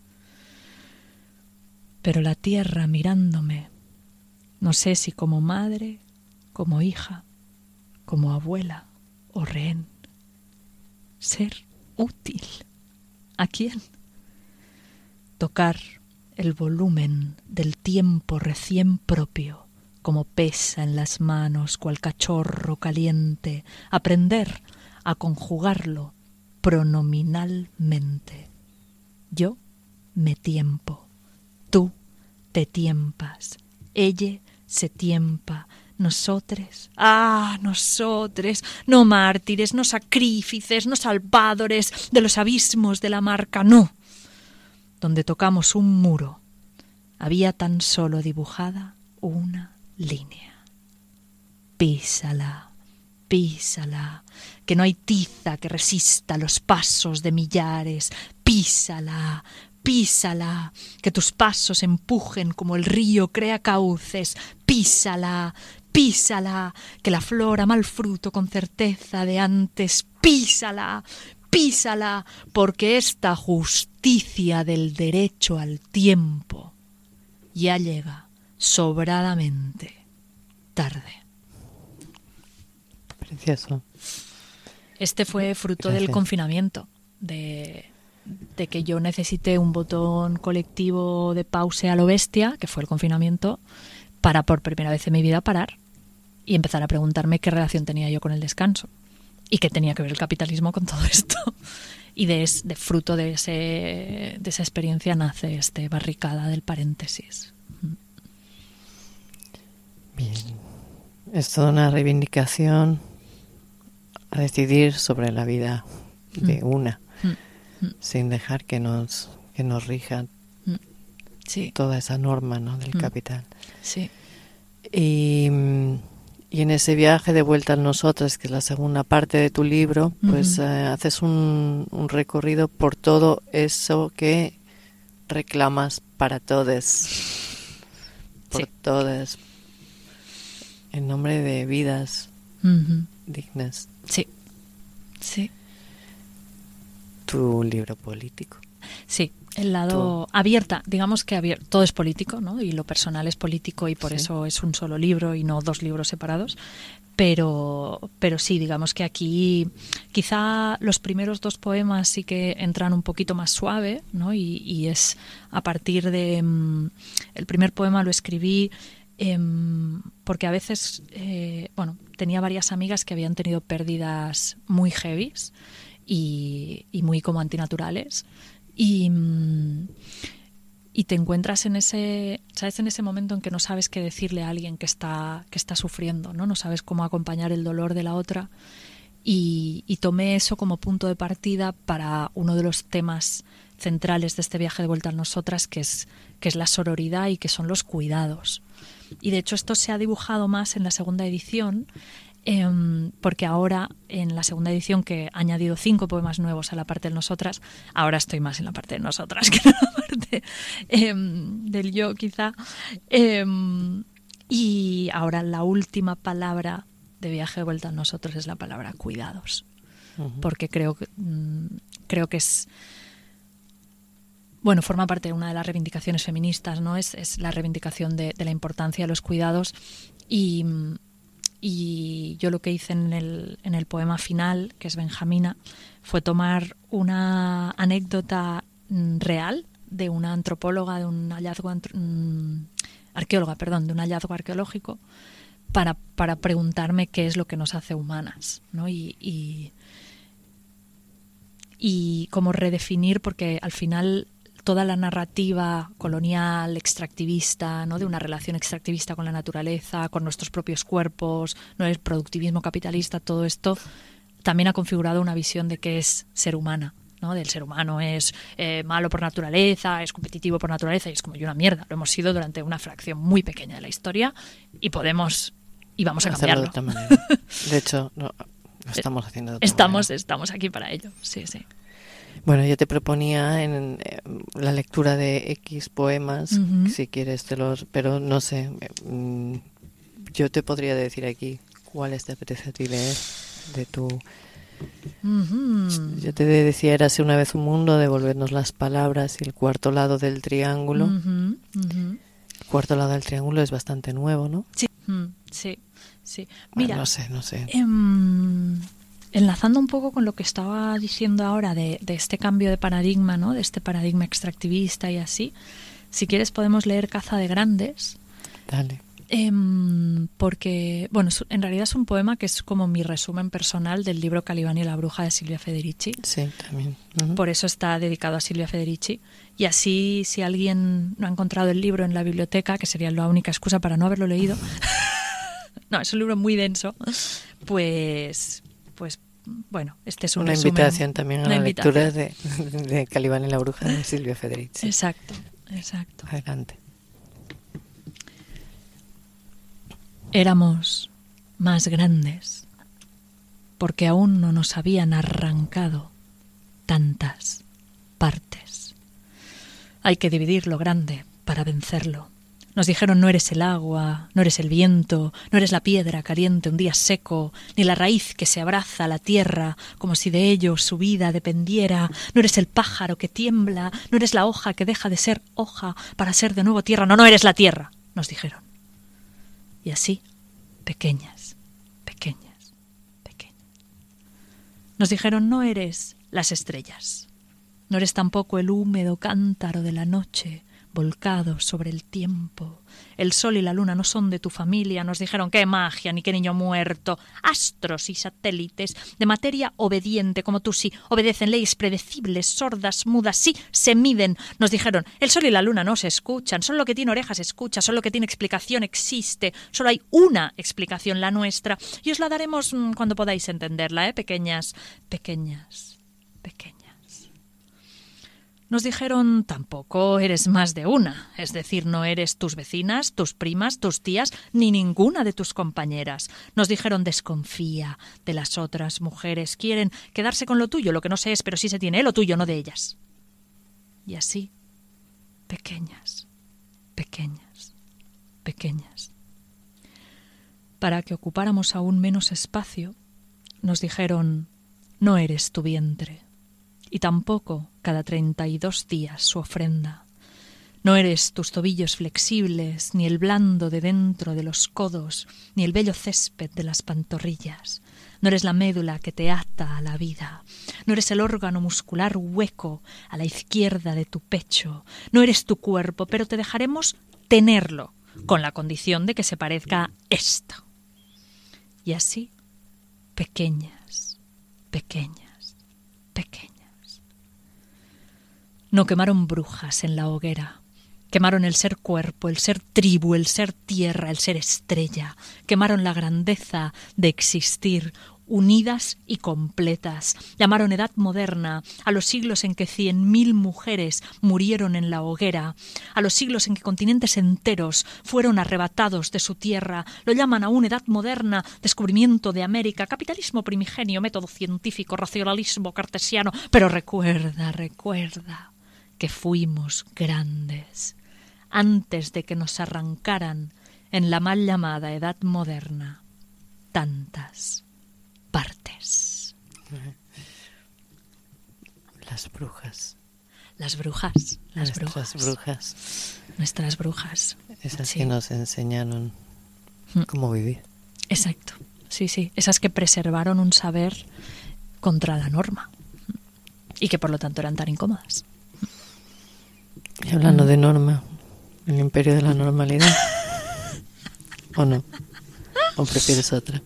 Speaker 3: Pero la tierra mirándome, no sé si como madre, como hija, como abuela o rehén. Ser útil. ¿A quién? Tocar el volumen del tiempo recién propio, como pesa en las manos cual cachorro caliente. Aprender a conjugarlo pronominalmente. Yo me tiempo. Tú te tiempas. Ella se tiempa. Nosotres, ah, nosotres, no mártires, no sacrifices, no salvadores de los abismos de la marca, no. Donde tocamos un muro, había tan solo dibujada una línea. Písala, písala, que no hay tiza que resista los pasos de millares. Písala, písala, que tus pasos empujen como el río crea cauces, písala, písala, que la flor ama el fruto con certeza de antes, písala, písala, porque esta justicia del derecho al tiempo ya llega sobradamente tarde.
Speaker 2: Precioso.
Speaker 3: Este fue fruto
Speaker 2: Gracias.
Speaker 3: del confinamiento, de, de que yo necesité un botón colectivo de pause a lo bestia, que fue el confinamiento, para por primera vez en mi vida parar y empezar a preguntarme qué relación tenía yo con el descanso y qué tenía que ver el capitalismo con todo esto. Y de, es, de fruto de, ese, de esa experiencia nace este Barricada del paréntesis.
Speaker 2: Bien. Es toda una reivindicación a decidir sobre la vida de una,
Speaker 3: Mm. Mm.
Speaker 2: sin dejar que nos que nos rija
Speaker 3: Mm. Sí,
Speaker 2: toda esa norma, ¿no?, del
Speaker 3: Mm.
Speaker 2: capital.
Speaker 3: sí.
Speaker 2: Y, y en ese viaje de vuelta a nosotras, que es la segunda parte de tu libro, pues
Speaker 3: Ujú.
Speaker 2: eh, haces un, un recorrido por todo eso que reclamas para todos, por
Speaker 3: Sí.
Speaker 2: todas, en nombre de vidas
Speaker 3: Ujú.
Speaker 2: dignas.
Speaker 3: Sí, sí.
Speaker 2: Tu libro político.
Speaker 3: Sí, el lado abierta, digamos que abier- todo es político, ¿no? Y lo personal es político y por
Speaker 2: Sí.
Speaker 3: eso es un solo libro y no dos libros separados. Pero, pero sí, digamos que aquí quizá los primeros dos poemas sí que entran un poquito más suave, ¿no? Y, y es a partir de... mm, el primer poema lo escribí em, porque a veces, eh, bueno, tenía varias amigas que habían tenido pérdidas muy heavies y, y muy como antinaturales. Y, mm, y te encuentras en ese, ¿sabes? En ese momento en que no sabes qué decirle a alguien que está, que está sufriendo, ¿no? No sabes cómo acompañar el dolor de la otra. Y, y tomé eso como punto de partida para uno de los temas centrales de este viaje de vuelta a nosotras, que es, que es la sororidad y que son los cuidados. Y de hecho esto se ha dibujado más en la segunda edición, eh, porque ahora en la segunda edición, que he añadido cinco poemas nuevos a la parte de nosotras, ahora estoy más en la parte de nosotras que en la parte eh, del yo quizá. Eh, y ahora la última palabra de viaje de vuelta a nosotros es la palabra cuidados,
Speaker 2: Ujú.
Speaker 3: porque creo que, mm, creo que es... Bueno, forma parte de una de las reivindicaciones feministas, ¿no? Es, es la reivindicación de, de la importancia de los cuidados y, y yo lo que hice en el, en el poema final, que es Benjamina, fue tomar una anécdota mm, real de una antropóloga, de un hallazgo antro- mm, arqueóloga, perdón, de un hallazgo arqueológico para, para preguntarme qué es lo que nos hace humanas, ¿no? Y, y, y cómo redefinir, porque al final toda la narrativa colonial, extractivista, ¿no? De una relación extractivista con la naturaleza, con nuestros propios cuerpos, ¿no? El productivismo capitalista, todo esto también ha configurado una visión de qué es ser humana, ¿no? Del ser humano es eh, malo por naturaleza, es competitivo por naturaleza, y es como yo una mierda. Lo hemos sido durante una fracción muy pequeña de la historia y podemos y vamos a
Speaker 2: Hacerlo de
Speaker 3: cambiarlo.
Speaker 2: otra manera. De hecho, no, lo estamos haciendo de otra
Speaker 3: Estamos,
Speaker 2: manera.
Speaker 3: estamos aquí para ello, sí, sí.
Speaker 2: Bueno, yo te proponía en eh, la lectura de X poemas,
Speaker 3: Ujú.
Speaker 2: si quieres te los... Pero no sé, eh, mm, yo te podría decir aquí cuáles te apetece a ti leer de tu...
Speaker 3: Ujú.
Speaker 2: Yo te decía, érase una vez un mundo, devolvernos las palabras y el cuarto lado del triángulo.
Speaker 3: Ujú, ujú.
Speaker 2: El cuarto lado del triángulo es bastante nuevo, ¿no?
Speaker 3: Sí, mm, sí, sí.
Speaker 2: Bueno,
Speaker 3: Mira,
Speaker 2: no sé, no sé.
Speaker 3: em, enlazando un poco con lo que estaba diciendo ahora de, de este cambio de paradigma, ¿no? De este paradigma extractivista y así, si quieres podemos leer Caza de Grandes,
Speaker 2: Dale.
Speaker 3: em, porque, bueno, es- en realidad es un poema que es como mi resumen personal del libro Calibán y la bruja de Silvia Federici.
Speaker 2: Sí, también. Ujú.
Speaker 3: Por eso está dedicado a Silvia Federici. Y así, si alguien no ha encontrado el libro en la biblioteca, que sería la única excusa para no haberlo leído, no, es un libro muy denso, pues, pues bueno, este es un
Speaker 2: Una
Speaker 3: resumen.
Speaker 2: invitación también a
Speaker 3: Una
Speaker 2: la
Speaker 3: invitación.
Speaker 2: lectura de, de Calibán y la bruja de Silvia Federici.
Speaker 3: Exacto, exacto.
Speaker 2: Adelante.
Speaker 3: Éramos más grandes porque aún no nos habían arrancado tantas partes. Hay que dividir lo grande para vencerlo. Nos dijeron no eres el agua, no eres el viento, no eres la piedra caliente un día seco, ni la raíz que se abraza a la tierra como si de ello su vida dependiera, no eres el pájaro que tiembla, no eres la hoja que deja de ser hoja para ser de nuevo tierra, no, no eres la tierra, nos dijeron. Y así, pequeñas, pequeñas, pequeñas. Nos dijeron no eres las estrellas, no eres tampoco el húmedo cántaro de la noche, volcado sobre el tiempo. El sol y la luna no son de tu familia, nos dijeron qué magia ni qué niño muerto. Astros y satélites de materia obediente como tú sí, obedecen leyes predecibles, sordas, mudas, sí, se miden. Nos dijeron el sol y la luna no se escuchan, solo lo que tiene orejas escucha, solo lo que tiene explicación existe, solo hay una explicación, la nuestra, y os la daremos cuando podáis entenderla, ¿eh? Pequeñas, pequeñas, pequeñas. Nos dijeron, tampoco eres más de una, es decir, no eres tus vecinas, tus primas, tus tías, ni ninguna de tus compañeras. Nos dijeron, desconfía de las otras mujeres, quieren quedarse con lo tuyo, lo que no se es, pero sí se tiene, lo tuyo, no de ellas. Y así, pequeñas, pequeñas, pequeñas. Para que ocupáramos aún menos espacio, nos dijeron, no eres tu vientre. Y tampoco cada treinta y dos días su ofrenda. No eres tus tobillos flexibles, ni el blando de dentro de los codos, ni el bello césped de las pantorrillas. No eres la médula que te ata a la vida. No eres el órgano muscular hueco a la izquierda de tu pecho. No eres tu cuerpo, pero te dejaremos tenerlo, con la condición de que se parezca a esto. Y así, pequeñas, pequeñas, pequeñas. No quemaron brujas en la hoguera, quemaron el ser cuerpo, el ser tribu, el ser tierra, el ser estrella, quemaron la grandeza de existir, unidas y completas. Llamaron edad moderna a los siglos en que cien mil mujeres murieron en la hoguera, a los siglos en que continentes enteros fueron arrebatados de su tierra. Lo llaman aún edad moderna, descubrimiento de América, capitalismo primigenio, método científico, racionalismo cartesiano. Pero recuerda, recuerda que fuimos grandes antes de que nos arrancaran en la mal llamada edad moderna tantas partes.
Speaker 2: Las brujas.
Speaker 3: Las brujas, las
Speaker 2: Nuestras
Speaker 3: brujas.
Speaker 2: brujas.
Speaker 3: Nuestras brujas.
Speaker 2: Esas
Speaker 3: Sí.
Speaker 2: que nos enseñaron
Speaker 3: Mm.
Speaker 2: cómo vivir.
Speaker 3: Exacto. Sí, sí. Esas que preservaron un saber contra la norma y que por lo tanto eran tan incómodas.
Speaker 2: Y hablando de norma, el imperio de la normalidad. ¿O no? ¿O prefieres otra?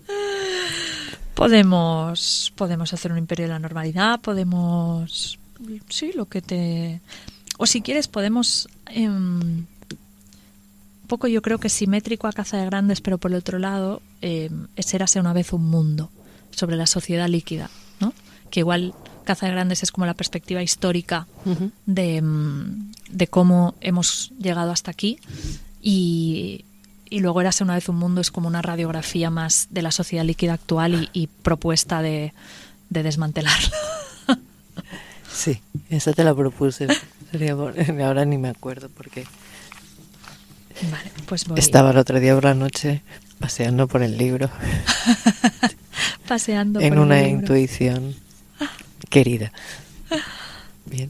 Speaker 3: Podemos, podemos hacer un imperio de la normalidad, podemos... Sí, lo que te... O si quieres podemos... Eh, un poco yo creo que simétrico a Caza de Grandes, pero por el otro lado, eh, es Érase una vez un mundo, sobre la sociedad líquida, ¿no? Que igual Caza de Grandes es como la perspectiva histórica
Speaker 2: Uh-huh.
Speaker 3: de, de cómo hemos llegado hasta aquí y, y luego Érase una vez un mundo es como una radiografía más de la sociedad líquida actual y, y propuesta de, de desmantelarla.
Speaker 2: Sí, esa te la propuse. Sería bon- Ahora ni me acuerdo porque
Speaker 3: Vale, pues voy
Speaker 2: estaba el otro día por la noche paseando por el libro
Speaker 3: paseando
Speaker 2: en
Speaker 3: por
Speaker 2: una
Speaker 3: el libro.
Speaker 2: intuición querida. Bien.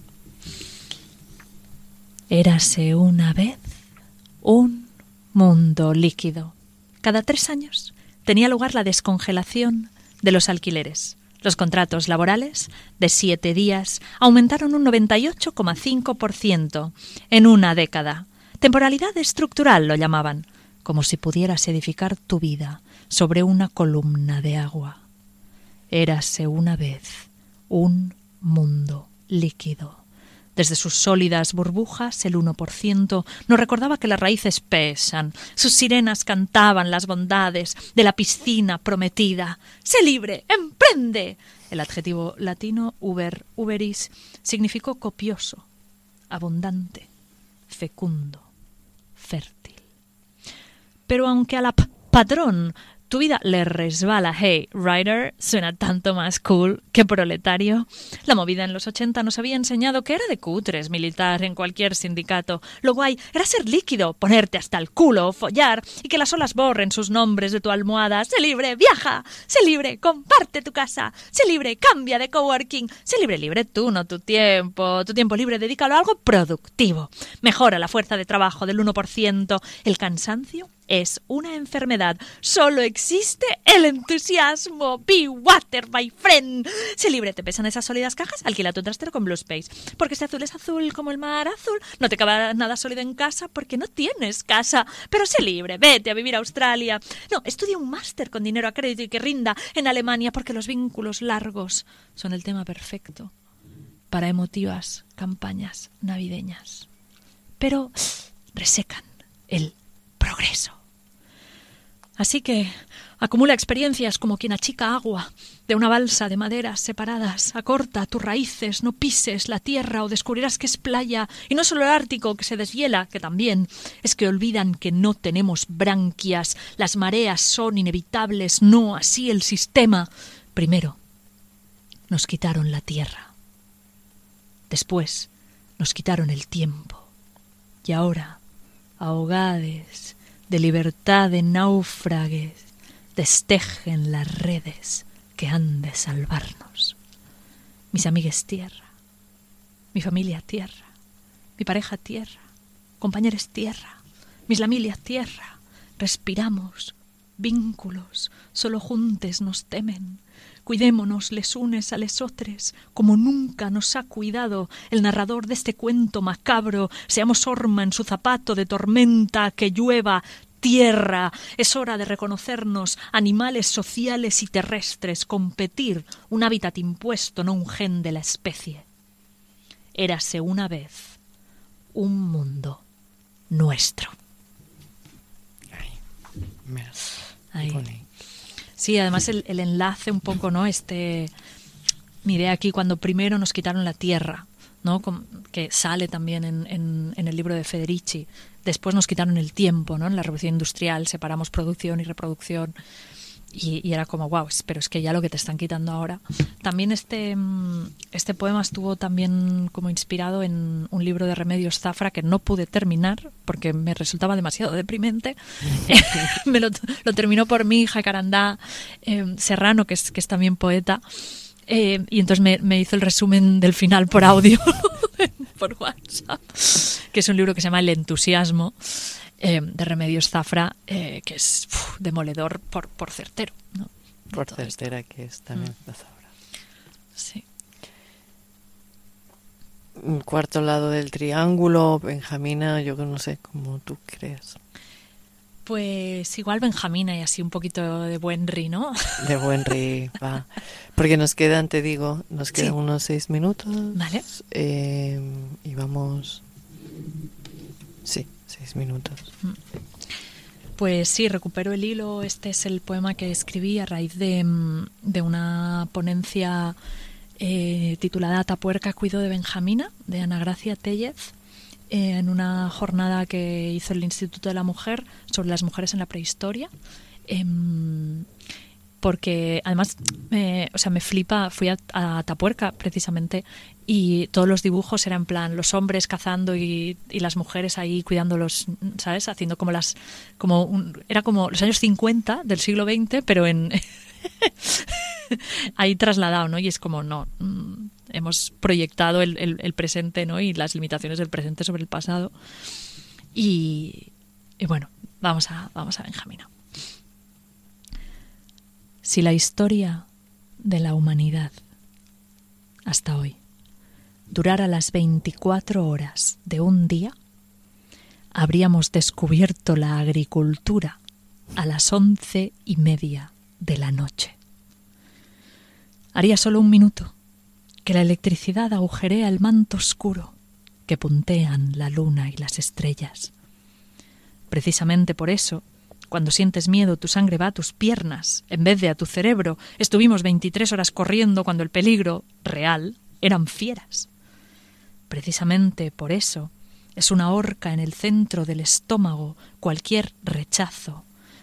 Speaker 3: Érase una vez un mundo líquido. Cada tres años tenía lugar la descongelación de los alquileres. Los contratos laborales de siete días aumentaron un noventa y ocho coma cinco por ciento en una década. Temporalidad estructural lo llamaban, como si pudieras edificar tu vida sobre una columna de agua. Érase una vez un mundo líquido. Desde sus sólidas burbujas, el uno por ciento no recordaba que las raíces pesan. Sus sirenas cantaban las bondades de la piscina prometida. ¡Sé libre! ¡Emprende! El adjetivo latino uber, uberis, significó copioso, abundante, fecundo, fértil. Pero aunque a la p- padrón tu vida le resbala. Hey, Rider suena tanto más cool que proletario. La movida en los ochenta nos había enseñado que era de cutres militar en cualquier sindicato. Lo guay era ser líquido, ponerte hasta el culo, follar y que las olas borren sus nombres de tu almohada. Sé libre, viaja. Sé libre, comparte tu casa. Sé libre, cambia de coworking. Sé libre, libre tú, no tu tiempo. Tu tiempo libre dedícalo a algo productivo. Mejora la fuerza de trabajo del uno por ciento. El cansancio es una enfermedad. Solo existe el entusiasmo. Be water, my friend. Sé libre. ¿Te pesan esas sólidas cajas? Alquila tu trastero con Blue Space. Porque este azul es azul como el mar azul. No te cabe nada sólido en casa porque no tienes casa. Pero sé libre. Vete a vivir a Australia. No, estudia un máster con dinero a crédito y que rinda en Alemania porque los vínculos largos son el tema perfecto para emotivas campañas navideñas. Pero resecan el progreso. Así que acumula experiencias como quien achica agua de una balsa de maderas separadas. Acorta tus raíces, no pises la tierra o descubrirás que es playa. Y no solo el Ártico que se deshiela, que también es que olvidan que no tenemos branquias. Las mareas son inevitables, no así el sistema. Primero nos quitaron la tierra. Después nos quitaron el tiempo. Y ahora, ahogades de libertad de náufragues, destejen las redes que han de salvarnos. Mis amigues tierra, mi familia tierra, mi pareja tierra, compañeros tierra, mis lamilias tierra. Respiramos, vínculos, solo juntes nos temen. Cuidémonos les unes a les otres, como nunca nos ha cuidado el narrador de este cuento macabro. Seamos horma en su zapato de tormenta, que llueva tierra. Es hora de reconocernos animales sociales y terrestres, competir, un hábitat impuesto, no un gen de la especie. Érase una vez un mundo nuestro.
Speaker 2: Ay, mira,
Speaker 3: Ahí.
Speaker 2: bonito.
Speaker 3: Sí, además el, el enlace un poco, ¿no? Este, mi idea aquí, cuando primero nos quitaron la tierra, ¿no? Con, que sale también en, en, en el libro de Federici. Después nos quitaron el tiempo, ¿no? En la revolución industrial separamos producción y reproducción. Y, y era como, wow, pero es que ya lo que te están quitando ahora. También este, este poema estuvo también como inspirado en un libro de Remedios Zafra que no pude terminar porque me resultaba demasiado deprimente. me lo, lo terminó por mi hija Carandá eh, Serrano, que es, que es también poeta. Eh, y entonces me, me hizo el resumen del final por audio, por WhatsApp, que es un libro que se llama El entusiasmo. Eh, de Remedios Zafra, eh, que es uf, demoledor por, por certero, ¿no?
Speaker 2: Por certera esto. Que es también
Speaker 3: Mm.
Speaker 2: la Zafra.
Speaker 3: Sí.
Speaker 2: Un cuarto lado del triángulo, Benjamina, yo que no sé, como tú crees.
Speaker 3: Pues igual Benjamina y así un poquito de Buenri, ¿no?
Speaker 2: De Buenri, va. Porque nos quedan, te digo, nos quedan
Speaker 3: Sí.
Speaker 2: unos seis minutos.
Speaker 3: Vale.
Speaker 2: Eh, y vamos... Sí, seis minutos.
Speaker 3: Pues sí, recupero el hilo. Este es el poema que escribí a raíz de, de una ponencia eh, titulada Atapuerca cuido de Benjamina, de Ana Gracia Tellez, eh, en una jornada que hizo el Instituto de la Mujer sobre las mujeres en la prehistoria. Eh, porque además me, o sea, me flipa, fui a, a Atapuerca precisamente y todos los dibujos eran en plan los hombres cazando y, y las mujeres ahí cuidándolos, ¿sabes? Haciendo como las, como un, era como los años cincuenta del siglo veinte, pero en ahí trasladado, ¿no? Y es como, no, mm, hemos proyectado el, el, el presente, ¿no? Y las limitaciones del presente sobre el pasado. Y, y bueno, vamos a, vamos a Benjamina. Si la historia de la humanidad hasta hoy durara las veinticuatro horas de un día, habríamos descubierto la agricultura a las once y media de la noche. Haría solo un minuto que la electricidad agujerea el manto oscuro que puntean la luna y las estrellas. Precisamente por eso, cuando sientes miedo, tu sangre va a tus piernas en vez de a tu cerebro. Estuvimos veintitrés horas corriendo cuando el peligro real eran fieras. Precisamente por eso es una horca en el centro del estómago cualquier rechazo.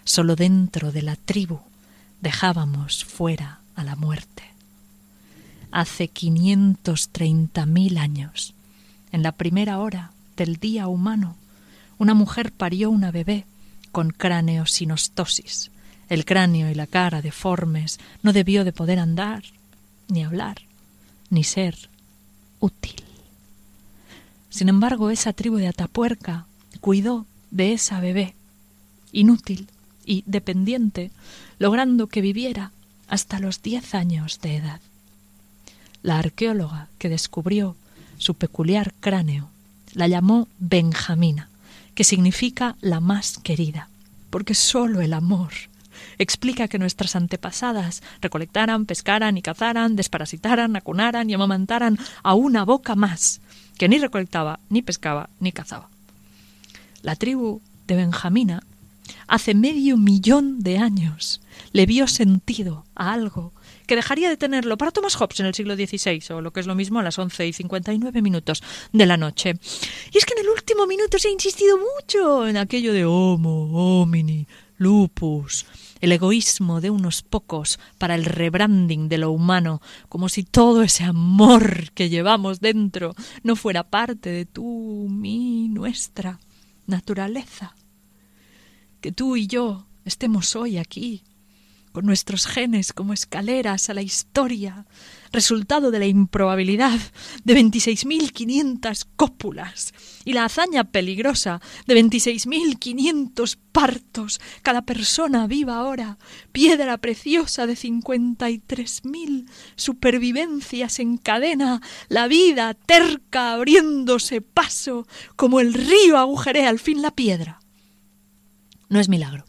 Speaker 3: solo dentro de la tribu dejábamos fuera a la muerte. Hace quinientos treinta mil años, en la primera hora del día humano, una mujer parió una bebé con craneosinostosis. El cráneo y la cara deformes, no debió de poder andar, ni hablar, ni ser útil. Sin embargo, esa tribu de Atapuerca cuidó de esa bebé, inútil y dependiente, logrando que viviera hasta los diez años de edad. La arqueóloga que descubrió su peculiar cráneo la llamó Benjamina, que significa la más querida, porque sólo el amor explica que nuestras antepasadas recolectaran, pescaran y cazaran, desparasitaran, acunaran y amamantaran a una boca más, que ni recolectaba, ni pescaba, ni cazaba. La tribu de Benjamina, hace medio millón de años, le vio sentido a algo que dejaría de tenerlo para Thomas Hobbes en el siglo dieciséis, o lo que es lo mismo a las once y cincuenta y nueve minutos de la noche. Y es que en el último minuto se ha insistido mucho en aquello de homo, homini, lupus, el egoísmo de unos pocos para el rebranding de lo humano, como si todo ese amor que llevamos dentro no fuera parte de tu, mi, nuestra naturaleza. Que tú y yo estemos hoy aquí, con nuestros genes como escaleras a la historia, resultado de la improbabilidad de veintiséis mil quinientas cópulas y la hazaña peligrosa de veintiséis mil quinientos partos, cada persona viva ahora, piedra preciosa de cincuenta y tres mil supervivencias en cadena, la vida terca abriéndose paso, como el río agujerea al fin la piedra. No es milagro.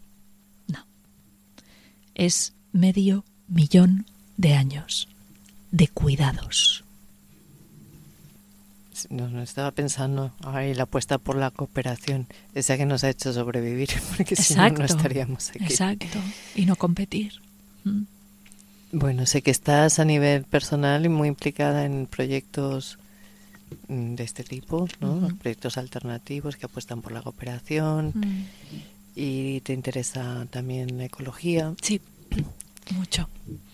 Speaker 3: Es medio millón de años de cuidados.
Speaker 2: No, no estaba pensando, ay, la apuesta por la cooperación, esa que nos ha hecho sobrevivir, porque si no, no estaríamos aquí.
Speaker 3: Exacto, y no competir. ¿Mm?
Speaker 2: Bueno, sé que estás a nivel personal y muy implicada en proyectos de este tipo, ¿no? Uh-huh. Proyectos alternativos que apuestan por la cooperación. Uh-huh. Y te interesa también la ecología.
Speaker 3: Sí, mucho.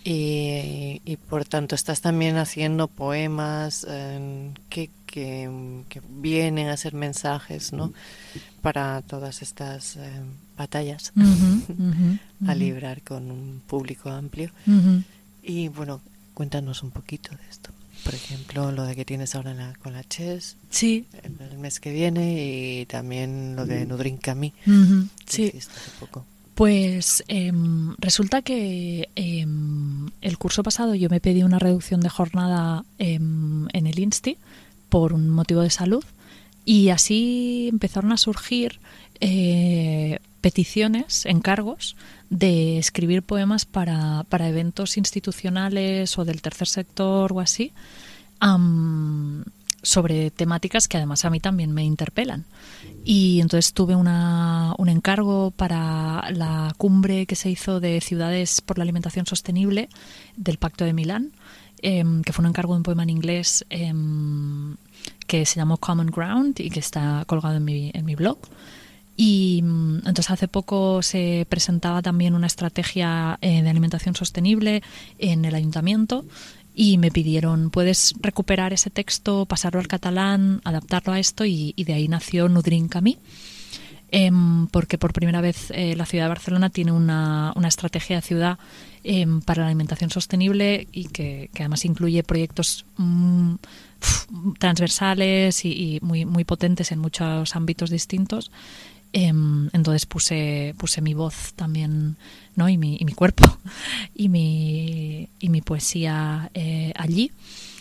Speaker 2: Y, y por tanto estás también haciendo poemas eh, que, que, que vienen a ser mensajes, ¿no? Para todas estas eh, batallas
Speaker 3: uh-huh, uh-huh,
Speaker 2: a
Speaker 3: uh-huh. librar
Speaker 2: con un público amplio.
Speaker 3: Uh-huh.
Speaker 2: Y bueno, cuéntanos un poquito de esto. Por ejemplo, lo de que tienes ahora la, con la Chess,
Speaker 3: sí,
Speaker 2: el mes que viene, y también lo de Nudrinkami,
Speaker 3: uh-huh, sí.
Speaker 2: hace poco.
Speaker 3: Pues eh, resulta que eh, el curso pasado yo me pedí una reducción de jornada eh, en el Insti por un motivo de salud, y así empezaron a surgir eh, peticiones, encargos de escribir poemas para, para eventos institucionales o del tercer sector o así, um, sobre temáticas que además a mí también me interpelan. Y entonces tuve una, un encargo para la cumbre que se hizo de Ciudades por la Alimentación Sostenible del Pacto de Milán, eh, que fue un encargo de un poema en inglés eh, que se llamó Common Ground y que está colgado en mi, en mi blog. Y entonces hace poco se presentaba también una estrategia eh, de alimentación sostenible en el ayuntamiento, y me pidieron, ¿puedes recuperar ese texto, pasarlo al catalán, adaptarlo a esto? Y, y de ahí nació Nudrinkami, eh, porque por primera vez eh, la ciudad de Barcelona tiene una, una estrategia de ciudad eh, para la alimentación sostenible, y que, que además incluye proyectos mm, transversales y, y muy, muy potentes en muchos ámbitos distintos. Eh, entonces puse puse mi voz también, ¿no? y mi y mi cuerpo y mi y mi poesía eh, allí,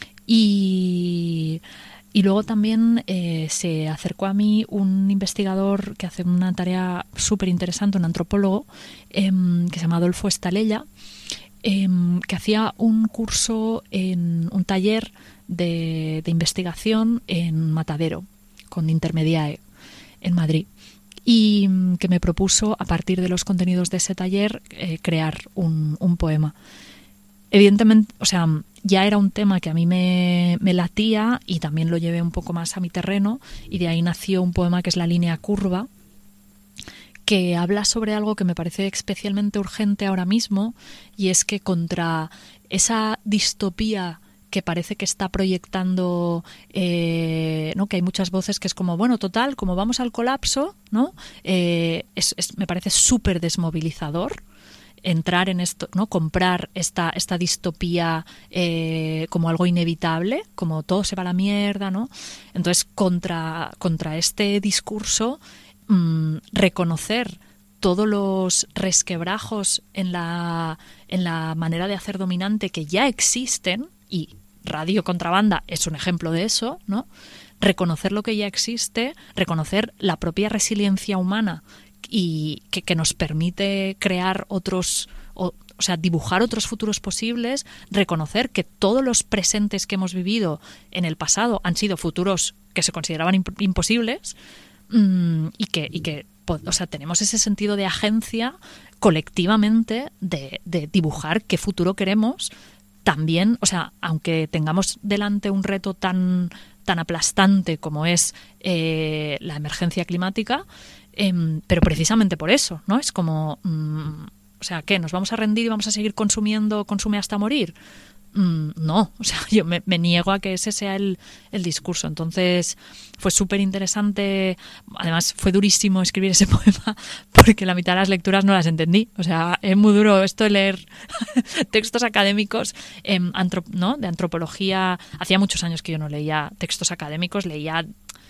Speaker 3: y y luego también eh, se acercó a mí un investigador que hace una tarea súper interesante, un antropólogo eh, que se llama Adolfo Estalella, eh, que hacía un curso, en un taller de, de investigación en Matadero con Intermediae en Madrid, y que me propuso, a partir de los contenidos de ese taller, eh, crear un, un poema. Evidentemente, o sea, ya era un tema que a mí me, me latía, y también lo llevé un poco más a mi terreno, y de ahí nació un poema que es La línea curva, que habla sobre algo que me parece especialmente urgente ahora mismo, y es que contra esa distopía que parece que está proyectando, eh, ¿no? que hay muchas voces que es como, bueno, total, como vamos al colapso, ¿no? Eh, es, es, me parece súper desmovilizador entrar en esto, ¿no? Comprar esta, esta distopía eh, como algo inevitable, como todo se va a la mierda, ¿no? Entonces, contra, contra este discurso, mmm, reconocer todos los resquebrajos en la, en la manera de hacer dominante que ya existen, y Radio Contrabanda es un ejemplo de eso, ¿no? Reconocer lo que ya existe, reconocer la propia resiliencia humana y que, que nos permite crear otros, o, o sea, dibujar otros futuros posibles, reconocer que todos los presentes que hemos vivido en el pasado han sido futuros que se consideraban imp- imposibles mmm, y que, y que o sea, tenemos ese sentido de agencia colectivamente de, de dibujar qué futuro queremos. También, o sea, aunque tengamos delante un reto tan, tan aplastante como es eh, la emergencia climática, eh, pero precisamente por eso, ¿no? Es como, mm, o sea, ¿qué? ¿Nos vamos a rendir y vamos a seguir consumiendo, consume hasta morir? Mm, no, o sea, yo me, me niego a que ese sea el, el discurso. Entonces fue súper interesante, además fue durísimo escribir ese poema porque la mitad de las lecturas no las entendí. O sea, es muy duro esto de leer textos académicos, eh, antrop, ¿no? de antropología. Hacía muchos años que yo no leía textos académicos, leía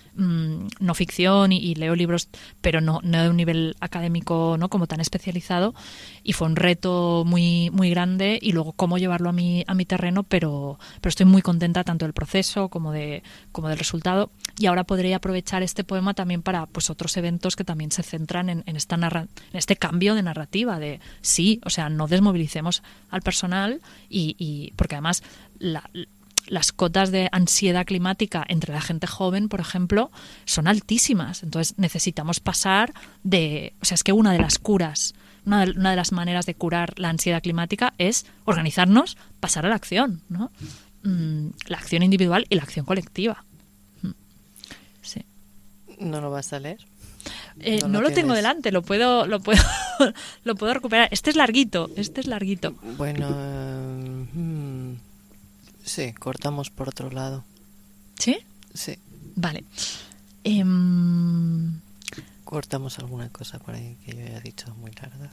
Speaker 3: no ficción y, y leo libros, pero no, no de un nivel académico, ¿no? como tan especializado, y fue un reto muy muy grande, y luego cómo llevarlo a mi a mi terreno, pero pero estoy muy contenta tanto del proceso como de como del resultado, y ahora podré aprovechar este poema también para pues otros eventos que también se centran en, en esta narra, en este cambio de narrativa de sí, o sea, no desmovilicemos al personal, y, y porque además la las cotas de ansiedad climática entre la gente joven, por ejemplo, son altísimas. Entonces necesitamos pasar de... O sea, es que una de las curas, una de, una de las maneras de curar la ansiedad climática es organizarnos, pasar a la acción, ¿no? Mm, la acción individual y la acción colectiva. Mm. Sí.
Speaker 2: ¿No lo vas a leer?
Speaker 3: Eh, no,
Speaker 2: no
Speaker 3: lo,
Speaker 2: lo
Speaker 3: tengo delante, lo puedo, lo puedo, lo puedo recuperar. Este es larguito, este es larguito.
Speaker 2: Bueno, eh, hmm, sí, cortamos por otro lado.
Speaker 3: ¿Sí?
Speaker 2: Sí.
Speaker 3: Vale. Eh,
Speaker 2: Cortamos alguna cosa por ahí que yo haya dicho muy larga.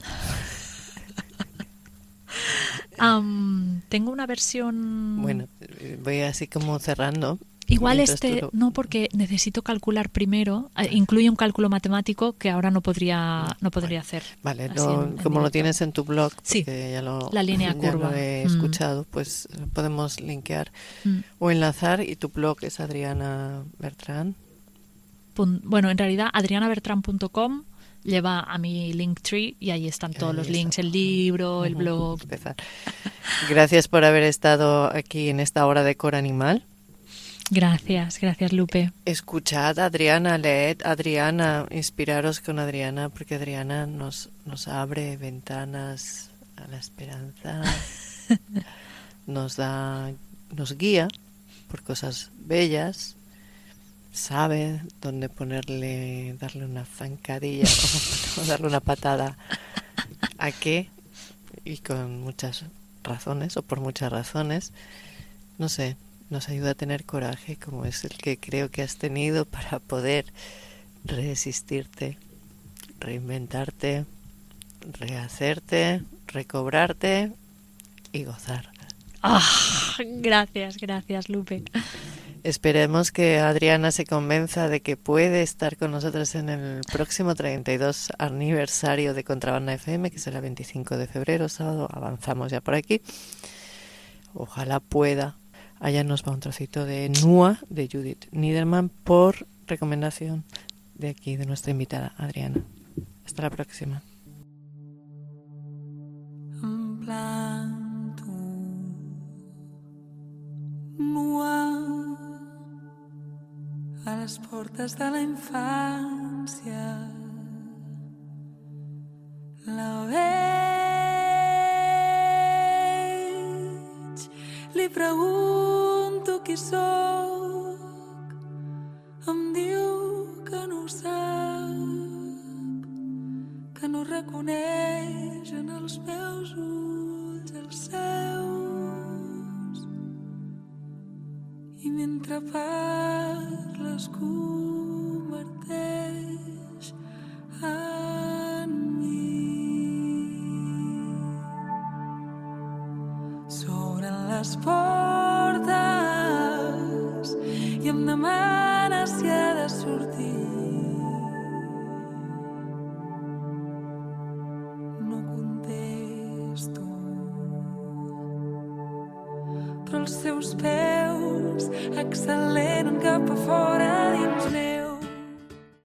Speaker 3: um, tengo una versión...
Speaker 2: Bueno, voy así como cerrando.
Speaker 3: Igual
Speaker 2: Mientras
Speaker 3: este,
Speaker 2: lo...
Speaker 3: no, porque necesito calcular primero. Eh, incluye un cálculo matemático que ahora no podría no podría
Speaker 2: bueno,
Speaker 3: hacer.
Speaker 2: Vale, lo,
Speaker 3: en, en
Speaker 2: como lo tienes en tu blog,
Speaker 3: sí,
Speaker 2: porque ya lo,
Speaker 3: la línea
Speaker 2: ya
Speaker 3: curva.
Speaker 2: lo he
Speaker 3: mm.
Speaker 2: escuchado, pues podemos linkear
Speaker 3: mm.
Speaker 2: o enlazar, y tu blog es Adriana Bertrán.
Speaker 3: Pun, bueno, en realidad adriana bertrán punto com lleva a mi Linktree y ahí están todos ahí los está. links, el libro, el uh-huh. blog.
Speaker 2: Empezar. Gracias por haber estado aquí en esta hora de Cor Animal.
Speaker 3: Gracias, gracias Lupe.
Speaker 2: Escuchad a Adriana, leed a Adriana, inspiraros con Adriana, porque Adriana nos, nos abre ventanas a la esperanza, nos da, nos guía por cosas bellas, sabe dónde ponerle, darle una zancadilla o darle una patada a qué, y con muchas razones o por muchas razones, no sé. Nos ayuda a tener coraje, como es el que creo que has tenido, para poder resistirte, reinventarte, rehacerte, recobrarte y gozar.
Speaker 3: Ah, gracias, gracias Lupe.
Speaker 2: Esperemos que Adriana se convenza de que puede estar con nosotros en el próximo treinta y dos aniversario de Contrabanda F M, que será el veinticinco de febrero, sábado. Avanzamos ya por aquí. Ojalá pueda. Allá nos va un trocito de Nua de Judith Niederman por recomendación de aquí, de nuestra invitada Adriana. Hasta la próxima.
Speaker 5: Em planto nua a les portes de la infància, la veig, li pregunto qui sóc, em diu que no ho sap, que no reconeix en els meus ulls els seus. I mentre parles converteix en mi. S'obren les portes i em demanes si ha de sortir. Però els seus peus acceleren cap a fora dins meu.